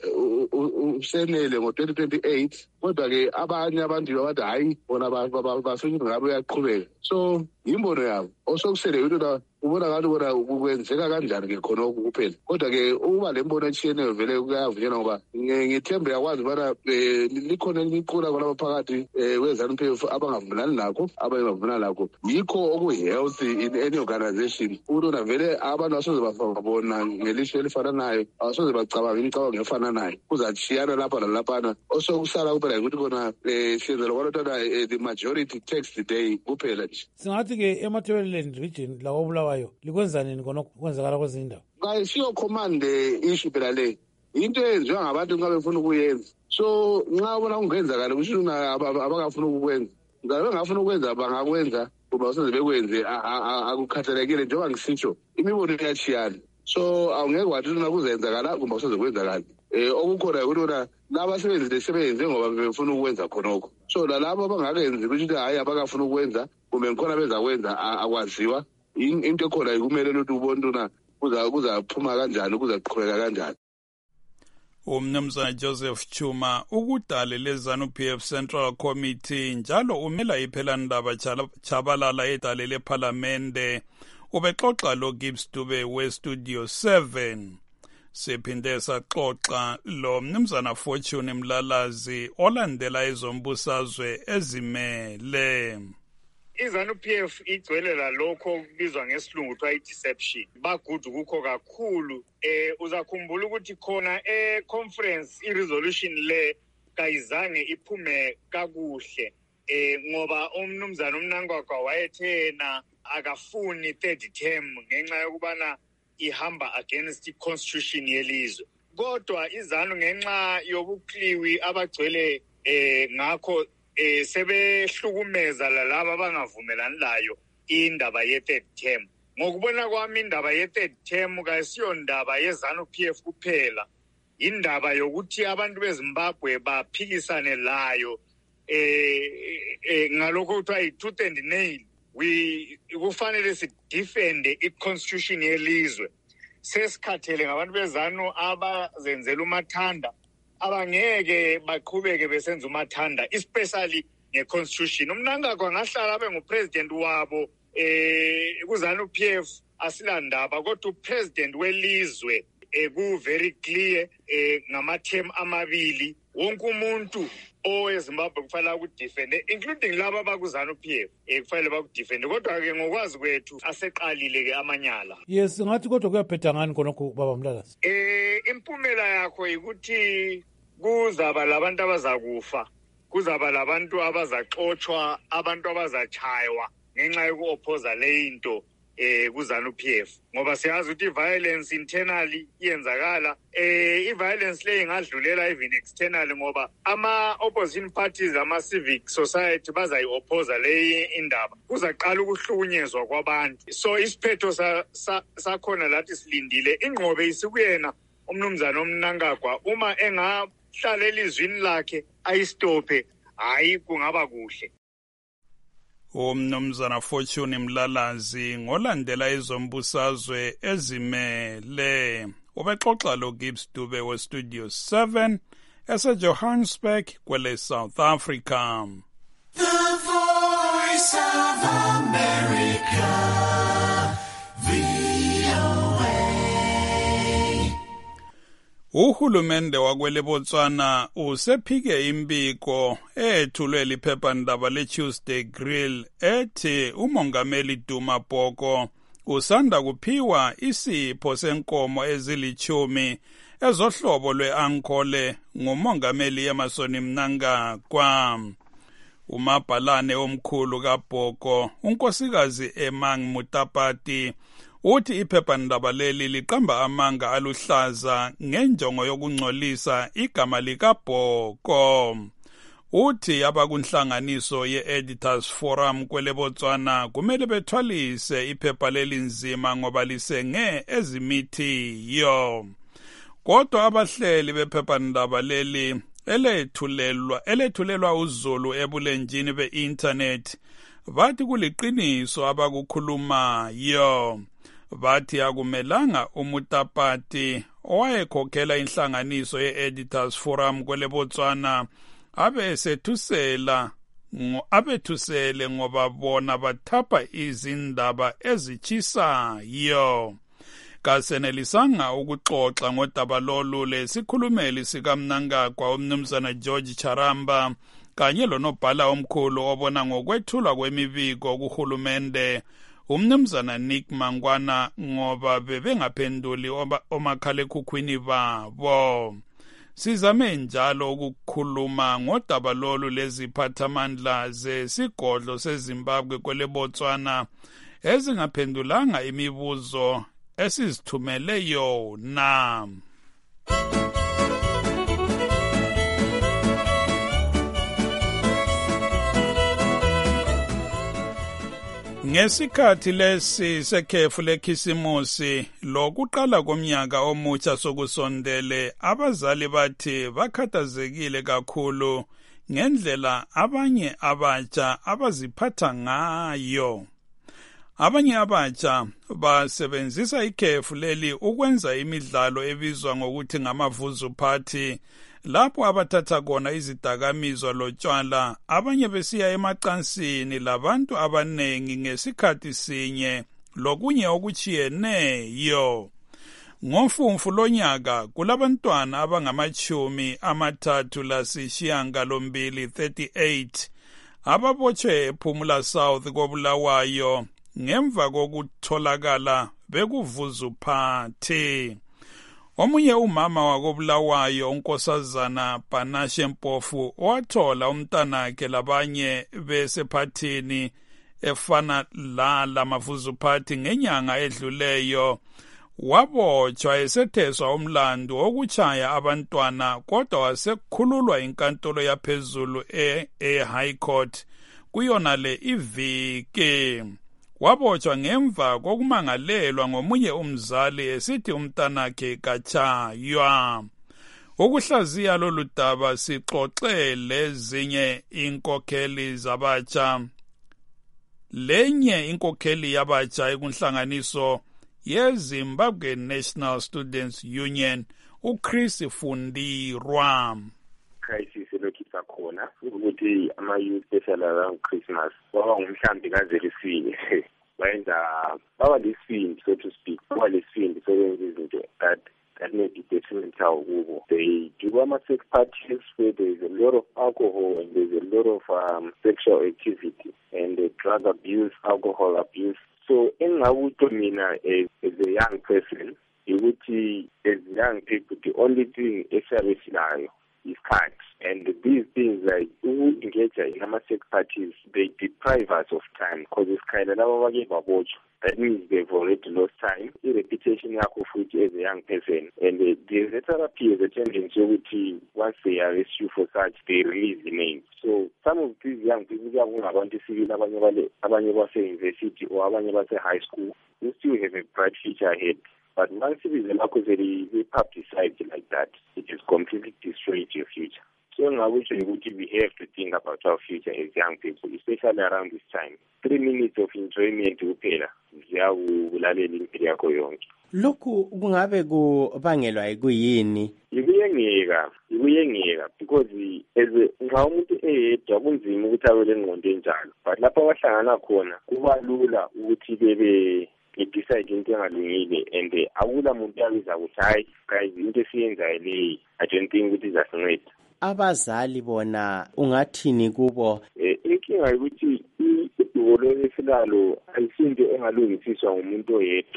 usenele ngo-2028 kodwa-ke abanye abantu bathi hayi bona bafuna ukuthi ngabe uyaqhubeka. So yimbono yabo osokusele ukuthi ubona ngathi bona kwenzeka kanjani-ke khonokho kuphela. Kodwa-ke ukuba le mbono etshiyeneyo vele kuyavunyelwa ngoba ngithembe yakwazi ubana likhona eliqula kwalaba phakathi we-ZANU-PF abangavumelani nakho abanye bavumelani nakho. Yikho oku-healthy in any organization ukuthi vele abantu asoze babona ngelishwe elifananayo, asoze bacabanga imicabango efananayo, kuzatshiyana lapha lalaphana. Osokusala kuphela ukuthi kona siyenzela kwalotana the majority takes the day kuphela nje. Singathi-ke eMatabeleland region lawo Bulawayo likwenza nini kwenzakala kwezinye indawo? Kayisiyo command issue phela le, into eyenziwa ngabantu nxa befuna ukuyenza. So nxa ubona kungenzakala kusho abangafuna ukukwenza, ngabe bengafuna ukwenza bangakwenza kuba useze bekwenze akukhathalekile. Njengoba ngisitsho imibono iyachiyana, so awungeke wathi kuzenzakala kumba useze kwenzakala. Okukhona ukuthi nabasebenzi lesebenze ngoba befuna ukwenza khonokho. So lalabo abangakenzi ukuthi hayi abakafuna ukwenza kumbe ngikhona beza kwenza akwaziwa. Into ekhona kumele ukuthi ubone kuzaphuma kanjani, kuzaqhubeka kanjani. Umnumzana Joseph Chuma ukudale leZANU-PF Central Committee njalo umela iphelandaba Chabalala edale lephalamende. Ubexoxa lo Gibbs Dube we-Studio 7. Siphinde saxoxa lo mnumzana Fortune Mlalazi olandela ezombusazwe ezimele. iZANU-PF igcwelela lokho kubizwa ngesilungu kuthiwa i-deception. Bagudu kukho kakhulu. Uzakhumbula ukuthi khona conference i-resolution le kayizange iphume kakuhle. Ngoba umnumzana uMnangagwa wayethena akafuni third term ngenxa yokubana ihamba against i-constitution yelizwe. Kodwa iZANU ngenxa yobukliwi abagcwele ngakho sebehlukumeza lalabo abangavumelani layo indaba ye-third term. Ngokubona kwami indaba ye-third term kayisiyo ndaba yeZANU-PF kuphela, indaba yokuthi abantu beZimbabwe baphikisane layo ngalokho kuthiwa i-tooth and nail. Kufanele sidefende i-constitution yelizwe. Sesikhathele ngabantu beZANU abazenzela umathanda abangeke baqhubeke besenza umathanda, especially nge-constitution. Umnangagwa ngahlala abe ngupresident wabo kuZANU-PF asilandaba, kodwa upresident welizwe ku-very clear ngama-term amabili. Wonke umuntu oweZimbabwe kufanele akudefende, including laba abakuZANU-PF kufanele bakudefende. Kodwa-ke ngokwazi kwethu aseqalile-ke amanyala. Yes, ngathi kodwa kuyaphetha ngani khonokho baba Mlalazi? Impumela yakho yikuthi kuzaba labantu abazakufa, kuzaba labantu abazaxotshwa, abantu abazachaywa ngenxa yoku-opposa le into kuZANU-PF. Ngoba siyazi ukuthi i-violence internally iyenzakala. I-violence le ingadlulela even externally ngoba ama-opposition parties, ama-civic society bazayi-opposa le indaba. Kuzaqala ukuhlukunyezwa kwabantu. So isiphetho sakhona lathi silindile. Ingqobe isikuyena umnumzana uMnangagwa. Uma engahlala elizwini lakhe ayistophe, hayi kungaba kuhle. Umnumzana Fortune Mlalazi ngolandela ezombusazwe ezimele. Ubexoxa lo Gibbs Dube we-Studio 7 ese-Johannesburg kwele South Africa. The Voice of America, VOA. Uhulumende wakwele Botswana usephike imbiko ethulwe liphephandaba le-Tuesday Grill ethi umongameli Duma Boko usanda kuphiwa isipho senkomo ezili-10 ezohlobo lwe-ankole ngumongameli Emmerson Mnangagwa. Umabhalane omkhulu kaBhoko, unkosikazi Emang Mutapati, uthi iphephandaba leli liqamba amanga aluhlaza ngenjongo yokungcolisa igama likaBhoko. Uthi abakunhlanganiso ye-Editors Forum kwele Botswana kumele bethwalise iphepha leli nzima ngoba lisenge ezimithiyo. Kodwa abahleli bephephandaba leli elethulelwa uZulu ebulenjini be-internet bathi kuliqiniso abakukhulumayo. Bathi akumelanga uMutapati owayekhokhela inhlanganiso ye-Editors Forum kwele Botswana abethusele ngoba bona bathapha izindaba ezichisayo. Kasenelisanga ukuxoxa ngodaba lolu lesikhulumeli sikaMnangagwa uMnumzana George Charamba kanye lonobhala omkhulu obona ngokwethulwa kwemibiko kuhulumende uMnumzana Nick Mangwana ngoba bebengaphenduli omakhalekhukhwini babo. Sizame njalo ukukhuluma ngodaba lolu leziphathamandla zesigodlo seZimbabwe kwele Botswana ezingaphendulanga imibuzo esizithumele yona. Ngesikhathi lesi sekhefu lekhisimusi lokuqala komnyaka omutsha sokusondele, abazali bathi bakhathazekile kakhulu ngendlela abanye abatsha abaziphatha ngayo. Abanye abatsha basebenzisa ikhefu leli ukwenza imidlalo ebizwa ngokuthi ngamavuzu party, lapho abathatha khona izidakamizwa lotshwala, abanye besiya emacansini labantu abanengi ngesikhathi sinye lokunye okuchiyeneyo. Ngomfumfu lonyaka kulabantwana abangama-38 ababotshwe ePhumula South koBulawayo ngemva kokutholakala bekuvuzu party. Omunye umama wakoBulawayo uNkosazana Panashe Mpofu wathola umntanakhe labanye besephathini efana la mavuzu party ngenyanga edluleyo. Wabotshwa esetheswa umlando wokuchaya abantwana, kodwa wasekukhululwa inkantolo yaphezulu e-High Court kuyona le iviki. Wabotshwa ngemva kokumangalelwa ngomunye umzali esithi umntanakhe kachaywa. Ukuhlaziya lolu daba sixoxe lezinye inkokheli zabatsha. Lenye inkokheli yabatsha ekunhlanganiso yeZimbabwe National Students Union, uChris Fundirwa. Crisis lokhu sakhona ukuthi ama-youth special around Christmas baba ngumhlambi kazelisini bayenza baba lesifindi, so to speak, baba lesifindi sebenza izinto that may be detrimental kubo. They do ama-sex parties where there is a lot of alcohol and there is a lot of sexual activity and drug abuse, alcohol abuse. So engakuthi mina as a young person, ukuthi as young people the only thing esiyabe silayo is cards. And these things like engage in ama-sex parties, they deprive us of time because it's kind of that means they've already lost time. The reputation yakho futhi as a young person, and the therapy is a tendency ukuthi once they arrest you for such, they release the name. So some of these young people abantu civil abanye base-university or abanye base-high school who still have a bright future ahead. But once it is publicized like that, it is completely destroyed your future. So now we have to think about our future as young people, especially around this time. 3 minutes of enjoyment kuphela ziyawulalela impilo yakho yonke. Lokhu kungabe kubangelwa yikuyini? Ikuyengeka because nxa umuntu eyedwa kunzima ukuthi awele engqondo enjalo, but lapho abahlangana khona kuba lula ukuthi bebe decide into engalungile, and akula muntu abiza ukuthi hayi guys into esiyenzayo leyi I don't think ukuthi izasinceda. Abazali bona ungathini kubo? Inkinga ukuthi idubo lesilalo ayisinto engalungisiswa ngumuntu oyedwa.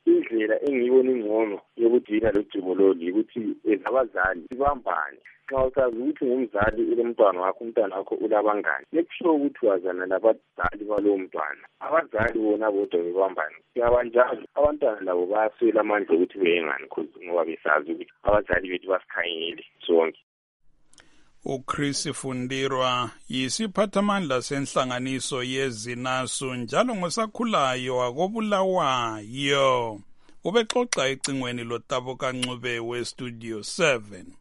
indlela engiyibona ingcono yokudila lo dumo lolu ukuthi ezabazali sibambane. Xa usazi ukuthi ngumzali ulemntwana wakho, umntwana wakho ulabangani, nekusho ukuthi wazana nabazali balowo mntwana, abazali bona bodwa bebambane. Siyabanjalo abantwana labo bayaswela amandla ukuthi beyengani ngoba besazi ukuthi abazali bethu basikhangele sonke. uChris Fundirwa yisiphathamandla senhlanganiso yezinasu njalo ngosakhulayo akobulawayo. Ubexoxa ecingweni loTabo Kancube weStudio 7.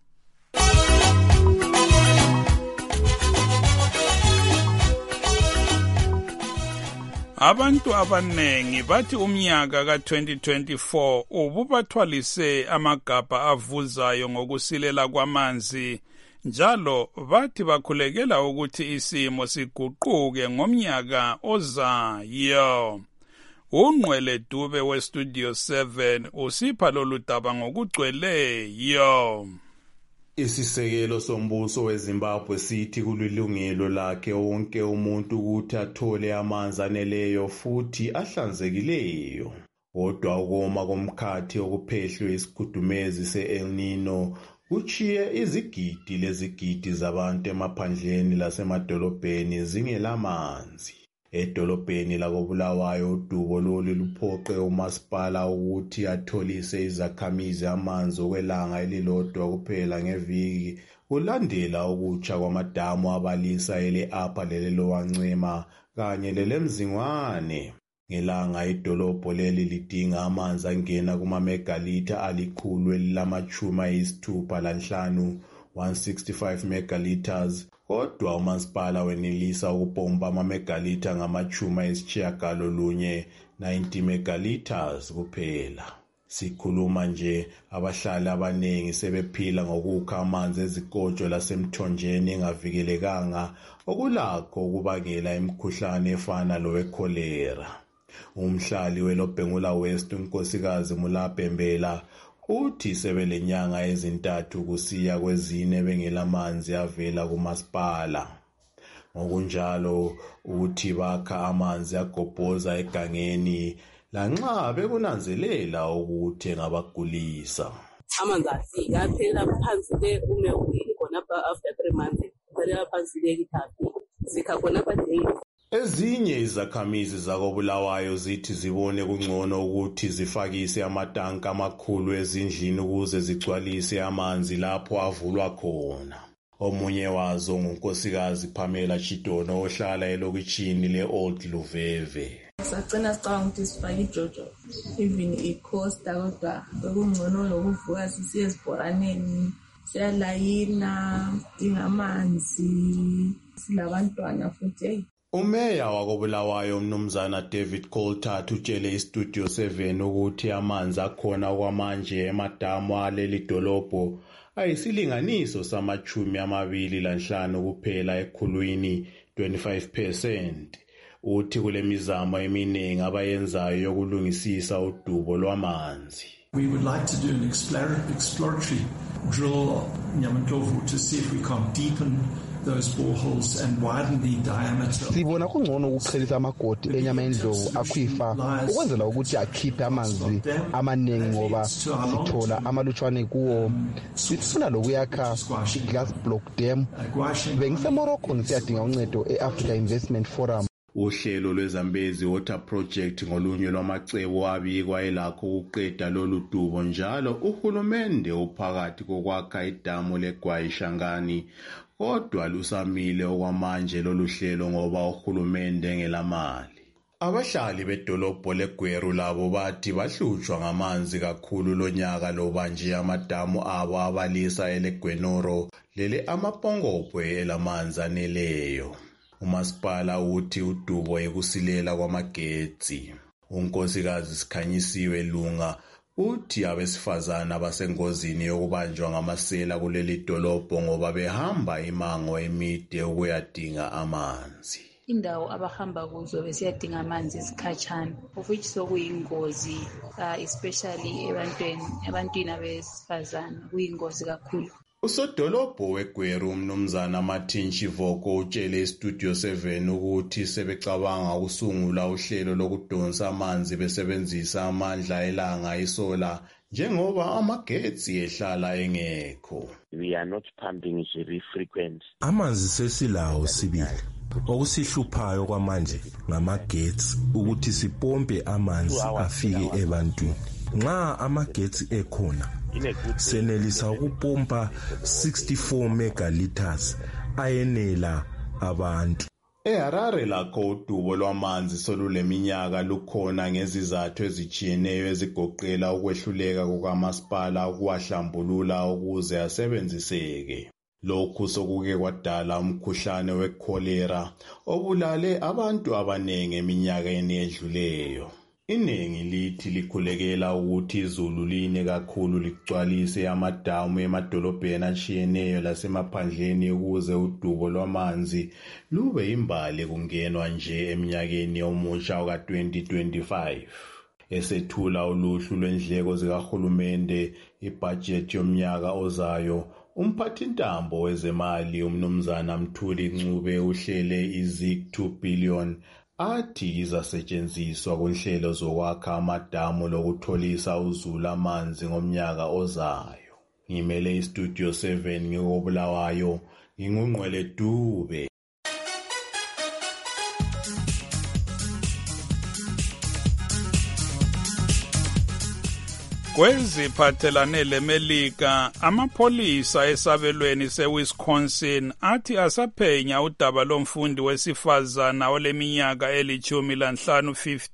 Abantu abanengi bathi umnyaka ka-2024 ububathwalise amagabha avuzayo ngokusilela kwamanzi, njalo bathi bakhulekela ukuthi isimo siguquke ngomnyaka ozayo. uNgqwele Dube weStudio 7 usipha lolu daba ngokugcweleyo. Isisekelo sombuso weZimbabwe sithi kulilungelo lakhe wonke umuntu ukuthi athole amanzi aneleyo futhi ahlanzekileyo. Kodwa ukoma komkhathi okuphehlwe isigudumezi se-El Nino kuchiye izigidi lezigidi zabantu emaphandleni lasemadolobheni zingelamanzi. Edolobheni lakobulawayo udubo lolu luphoqe umasipala ukuthi atholise izakhamizi amanzi okwelanga elilodwa kuphela ngeviki kulandela ukutsha kwamadamu abalisa ele-Upper lele-Lower Ncema kanye lelemzingwane. Ngelanga idolobho leli lidinga amanzi angena kumamegalitha alikhulu-165 165 megaliters, kodwa umasipala wenelisa ukupompa amamegalitha ngama-90 megaliters kuphela. Sikhuluma nje, abahlali abanengi sebephila ngokukha amanzi ezikotsho lasemthonjeni engavikelekanga okulakho ukubangela imikhuhlane efana lowekholera. Umhlali weLobhengula West unkosikazi Mulapembela uthi sebelenyanga ezintathu kusiya kwezine bengelamanzi avela kumasipala. Ngokunjalo uthi bakha amanzi agobhoza egangeni lanxa bekunanzelela ukuthi engabagulisa. Amanzi afika aphela phansi le ume khona after 3 months phela phansi le kithapi sikha khona daily. Ezinye izakhamizi zakobulawayo zithi zibone kungcono ukuthi zifakise amatanka amakhulu ezindlini ukuze zigcwalise amanzi lapho avulwa khona. Omunye wazo ngunkosikazi Pamela Chidono ohlala elokitshini le-Old Luveve. Sacina sicabanga ukuthi sifake ijojo even i-costa kodwa bekungcono lokuvuka sisiye ezibhoraneni siyalayina dinga amanzi silabantwana futhi. Umeya wakobulawayo umnumzana David Coltart utshele iStudio 7 ukuthi amanzi akhona kwamanje emadamu aleli dolobho ayisilinganiso sama-25 kuphela ekhulwini 25%. Uthi kule mizamo eminingi abayenzayo yokulungisisa udubo lwamanzi. We would like to do an exploratory drill Nyamandlovu to see if we can deepen those boreholes and widen the diameter. Sibona kungcono ukuqhelisa amagodi eNyamandlovu akhwifa ukwenzela ukuthi akhiphe amanzi amaningi ngoba sithola amalutshwane kuwo. Sifuna lokuyakha i-glass block dam. BengiseMorocco ngisiyadinga uncedo e-Africa Investment Forum. Uhlelo lweZambezi Water Project ngolunye lwamacebo abikwa elakho ukuqeda lolu dubo, njalo uhulumende uphakathi kokwakha idamu leGwayishangani, kodwa lusamile okwamanje lolu hlelo ngoba uhulumende ngelamali. Abahlali bedolobho leGweru labo bathi bahlutshwa ngamanzi kakhulu lonyaka loba nje amadamu abo abalisa eleGwenoro lele amapongopwe elamanzi aneleyo. Umasipala uthi udubo ekusilela kwamagetsi. Unkosikazi Sikhanyisiwe Lunga uthi abesifazana basengozini yokubanjwa ngamasela kuleli dolobho ngoba behamba imango emide ukuyadinga amanzi. Indawo abahamba kuzo besiyadinga amanzi esikhatshana, of which sokuyingozi, especially ebantwini abesifazana kuyingozi kakhulu. Usodolobho weGweru umnumzana Martin Chivoko utshele iStudio 7 ukuthi sebecabanga ukusungula uhlelo lokudonsa amanzi besebenzisa amandla elanga isola njengoba amagetsi ehlala engekho. We are not pumping very frequent. Amanzi sesilawo sibili. Okusihluphayo kwamanje ngamagetsi ukuthi sipompe amanzi afike ebantwini. Nxa amagetsi ekhona senelisa ukupompa 64 megaliters ayenela abantu. EHarare lakho udubo lwamanzi soluleminyaka lukhona ngezizathu ezitshiyeneyo ezigoqela ukwehluleka kukamasipala ukuwahlambulula ukuze asebenziseke. Lokhu sokuke kwadala umkhuhlane wekholera obulale abantu abanengi eminyakeni edluleyo. Iningi lithi likhulekela ukuthi izulu line kakhulu ligcwalise amadamu emadolobheni atshiyeneyo lasemaphandleni ukuze udubo lwamanzi lube imbali kungenwa nje eminyakeni omusha ka-2025. Esethula uluhlu lwendleko zikahulumende ibhajethi yomnyaka ozayo, umphathintambo wezemali umnumzana Mthuli Ncube uhlele iZig 2 billion athi izasetshenziswa kunhlelo zokwakha amadamu lokutholisa uzulu amanzi ngomnyaka ozayo. Ngimele iStudio 7 ngikobulawayo, ngingungqwele Dube. Kweziphathelane leMelika, amapholisa esabelweni seWisconsin athi asaphenya udaba lomfundi wesifazana oleminyaka eli-15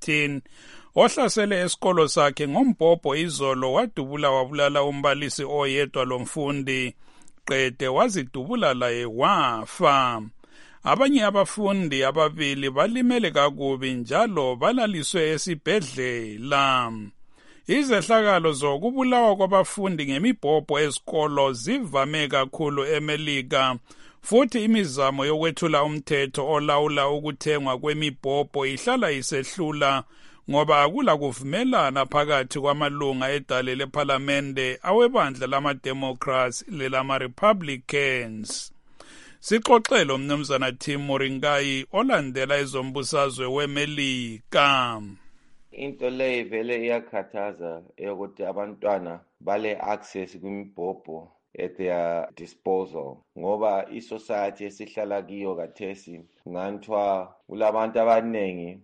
ohlasele esikolo sakhe ngombhobho izolo wadubula wabulala umbalisi oyedwa lomfundi, qede wazidubula laye wafa. Abanye abafundi ababili balimele kakubi njalo balaliswe esibhedlela. Izehlakalo zokubulawa kwabafundi ngemibhobho ezikolo zivame kakhulu eMelika, futhi imizamo yokwethula umthetho olawula ukuthengwa kwemibhobho ihlala isehlula ngoba akula kuvumelana phakathi kwamalunga edale lephalamende awebandla lama-Democrats lelama-Republicans. Sixoxele umnumzana Tim Moringai olandela ezombusazwe weMelika. Into le vele iyakhathaza ukuthi abantwana bale access kwimibhobho at their disposal ngoba isociety esihlala kiyo kathesi nganthiwa kulabantu abaningi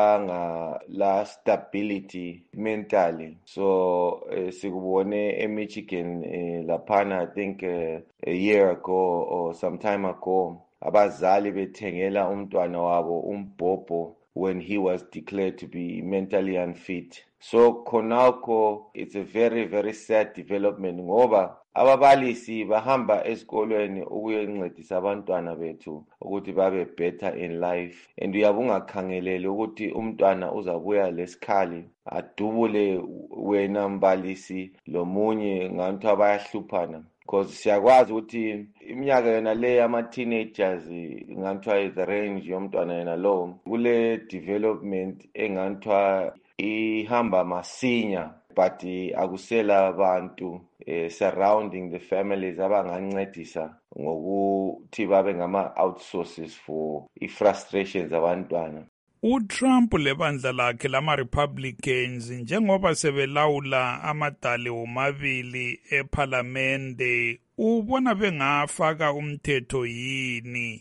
abangala stability mentally, so sikubone eMichigan laphana I think a year ago or some time ago abazali bethengela umntwana wabo umbhobho when he was declared to be mentally unfit. So khonakho it's a very, very sad development ngoba ababalisi bahamba esikolweni ukuyencedisa abantwana bethu ukuthi babe better in life, and uyabungakhangeleli ukuthi umntwana uzabuya lesikhali adubule wena mbalisi lomunye ngantu abayahluphana. Because siyakwazi ukuthi iminyaka yona le ama-teenagers nganthiwa the range yomntwana yena lo kule development enganthiwa ihamba masinya, but akusela abantu surrounding the families abangancedisa ngokuthi babe ngama-outsources for i-frustrations abantwana. UTrump lebandla lakhe lama-Republicans njengoba sebelawula amadale omabili ephalamende, ubona bengafaka umthetho yini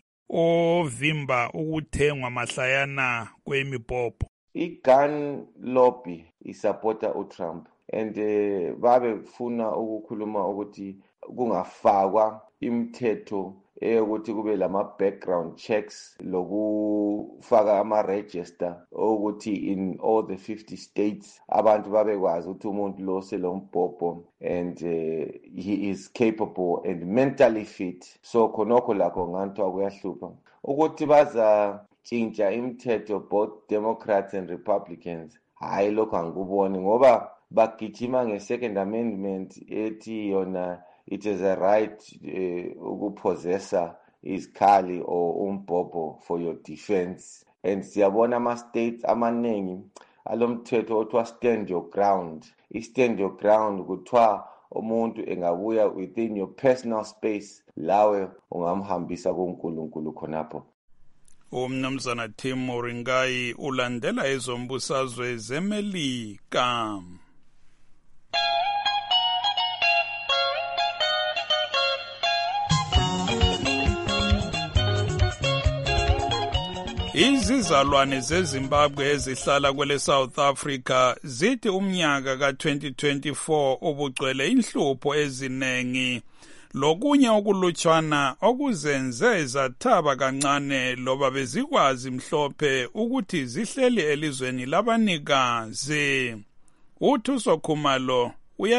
ovimba ukuthengwa mahlayana kwemibhobho? I-gun lobby isupporta uTrump and babefuna ukukhuluma ukuthi kungafakwa imithetho ukuthi kube lama-background checks lokufaka ama-register ukuthi in all the 50 states abantu babekwazi ukuthi umuntu lo selombhobho and he is capable and mentally fit. So khonokho lakho nganthiwa kuyahlupha ukuthi bazatshintsha imithetho both Democrats and Republicans. Hayi lokho angikuboni ngoba bagijima nge-second amendment ethi yona it is a right ukupossessa isikhali or umbhobho for your defense, and siyabona ama-states amaningi alomthetho othiwa stand your ground. I-stand your ground kuthiwa umuntu engabuya within your personal space lawe ungamhambisa kuNkulunkulu khonapho. Umnumzana Tim Moringai ulandela ezombusazwe zeMelika. Izizalwane zeZimbabwe ezihlala kwele South Africa zithi umnyaka ka-2024 ubugcwele inhlupho ezinengi lokunye okulutshwana okuzenze zathaba kancane loba bezikwazi mhlophe ukuthi zihleli elizweni labanikazi. uThuso Khumalo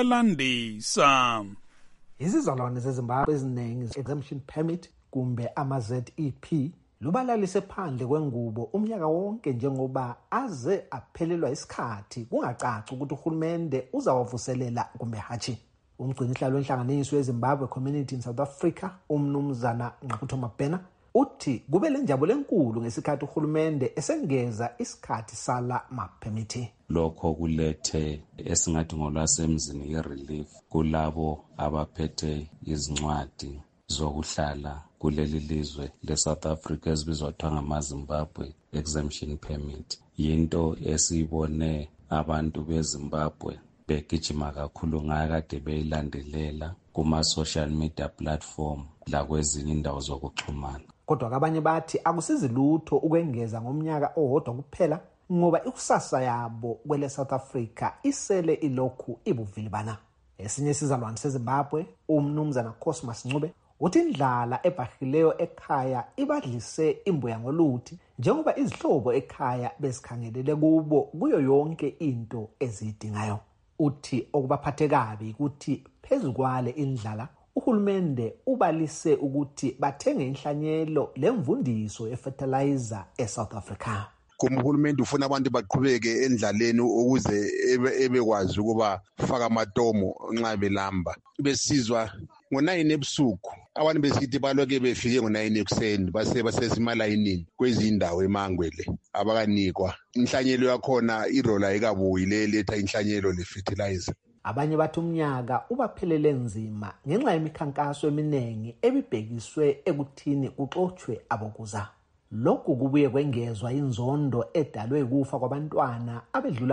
uyalandisa. Izizalwane zeZimbabwe eziningi exemption permit kumbe ama-ZEP lubalalise phandle kwengubo umnyaka wonke njengoba aze aphelelwa isikhathi kungacaci ukuthi uhulumende uzawavuselela kumbe hatshi. Umgcinihlalo wenhlanganiso yeZimbabwe Community in South Africa, umnumzana Nqakutho Mabhena, uthi kube lenjabulo enkulu ngesikhathi uhulumende esengeza isikhathi sala maphemithi. Lokho kulethe esingathi ngolwasemzini i-relief kulabo abaphethe izincwadi zokuhlala kuleli lizwe le-South Africa ezibizwa kuthiwa ngama-Zimbabwe exemption permit. Yinto esiyibone abantu beZimbabwe begijima kakhulu ngayo kade beyilandelela kuma-social media platform lakwezinye indawo zokuxhumana. Kodwa abanye bathi akusizi lutho ukwengeza ngomnyaka owodwa kuphela ngoba ikusasa yabo kwele South Africa isele ilokhu ibuvilibana. Esinye isizalwane seZimbabwe, umnumzana Cosmas Ncube, uthi indlala ebhahileyo ekhaya ibadlise imbuya ngoluthi njengoba izihlobo ekhaya besikhangelele kubo kuyo yonke into ezidingayo. Uthi okubaphathe kabi ukuthi phezukwale indlala uhulumende ubalise ukuthi bathenge inhlanyelo lemvundiso yefertilizer eSouth Africa. Kumhulumende ufuna abantu baqhubeke endlaleni ukuze ebekwazi ukuba faka amatomo nxa belamba. Besizwa ngo-9 ebusuku abantu besithi baloke befike ngo-9 ekuseni basesimalayinini kwezindawo eMangwele abakanikwa inhlanyelo yakhona irola ikabuyi letha inhlanyelo le-fertilizer. Abanye bathi umnyaka ubaphelele nzima ngenxa yemikhankaso eminengi ebibhekiswe ekuthini kuxoxwe abokuza. Lokhu kubuye kwengezwa inzondo edalwe ukufa kwabantwana abedlula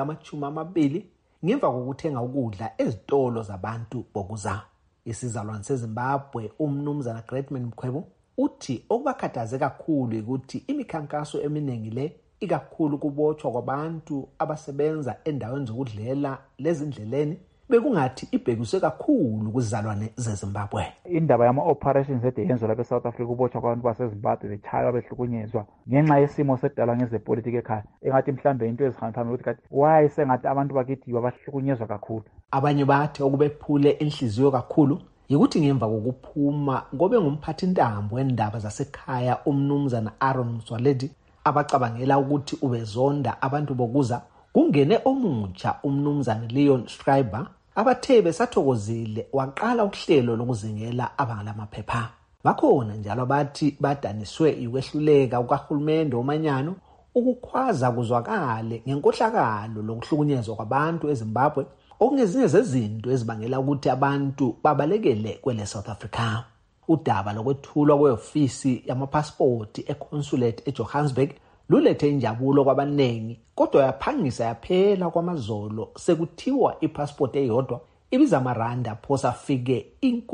20 ngemva kokuthenga ukudla ezitolo zabantu bokuza. Isizalwane seZimbabwe umnumzana Greatman Mkhwebo uthi okubakhathaze kakhulu ukuthi imikhankaso eminengi le ikakhulu kubotshwa kwabantu abasebenza endaweni zokudlela lezindleleni bekungathi ibhekiswe kakhulu kuzizalwane zeZimbabwe. Indaba yama-operations eyenziwa lapha eSouth Africa ubotshwa kwabantu baseZimbabwe bechaywa behlukunyezwa ngenxa yesimo sedala ngezepolitiki ekhaya engathi mhlambe into ezihamba phambili ukuthi kathi why sengathi abantu bakithi bahlukunyezwa kakhulu. Abanye bathi okubephule inhliziyo kakhulu yikuthi ngemva kokuphuma ngobe ngumphathi ntambo wendaba zasekhaya umnumzana Aaron Swaledi abacabangela ukuthi ubezonda abantu bokuza kungene omutsha umnumzana Leon Schreiber abathe besathokozile waqala uhlelo lokuzingela abangalamaphepha. Bakhona njalo abathi badaniswe ikwehluleka ukahulumende omanyano ukukhwaza kuzwakale ngenkohlakalo lokuhlukunyezwa kwabantu eZimbabwe okungezinye zezinto ezibangela ukuthi abantu babalekele kwele South Africa. Udaba lokwethulwa kweofisi yamapassport econsulate eJohannesburg lulethe injabulo kwabanengi kodwa yaphangisa yaphela kwamazolo sekuthiwa ipassport eyodwa ibiza amarandi aphosa afike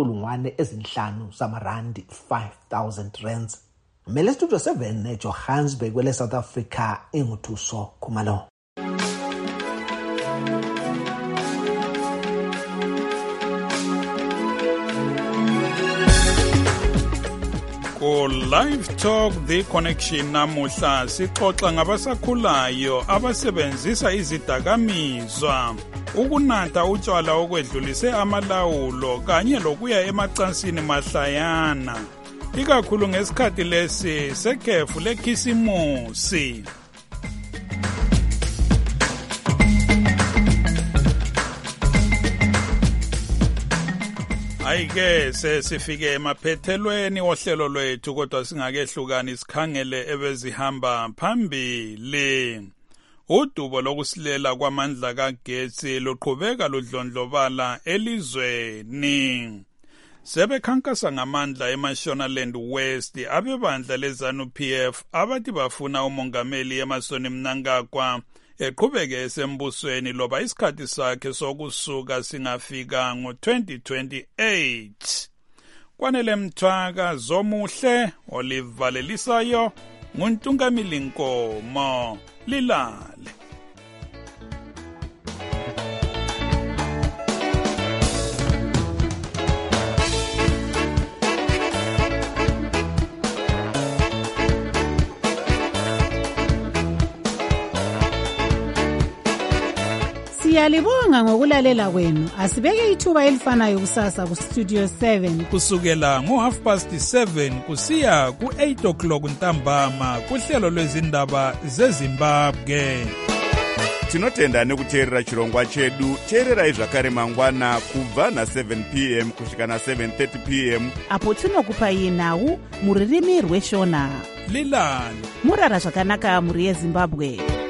5,000 zamarandi 5,000 rands. Mele Studio 7 eJohannesburg kwele South Africa inguThuso Khumalo. Live Talk The Connection namuhla sixoxa ngabasakhulayo abasebenzisa izidakamizwa ukunatha utshwala okwedlulise amalawulo kanye lokuya emacansini mahlayana ikakhulu ngesikhathi lesi sekhefu lekhisimusi. Ayike sesifike emaphethelweni wohlelo lwethu kodwa singakehlukani sikhangele ebezihamba phambili. udubo lokusilela kwamandla kagetsi luqhubeka ludlondlobala elizweni. Sebekhankasa ngamandla eMashonaland West abebandla leZANU-PF abathi bafuna umongameli Emmerson Mnangagwa eqhubeke esembusweni loba isikhathi sakhe sokusuka singafika ngo-2028. Kwanele Mthwaka, Zomuhle, olivalelisayo nguNtungamili Nkomo. Lilale. Siyalibonga ngokulalela kwenu. Asibeke ithuba elifanayo kusasa ku Studio 7 kusukela ngo7:30 kusiya ku8:00 ntambama kuhlelo lwezindaba zeZimbabwe. Tinotenda nekuteerera chirongwa chedu. Teererai zvakare mangwana kubva na7 p.m. kusvika na7:30 p.m. apo tinokupai nhau muririmi rweshona. Lilani. Murara zvakanaka muri yeZimbabwe.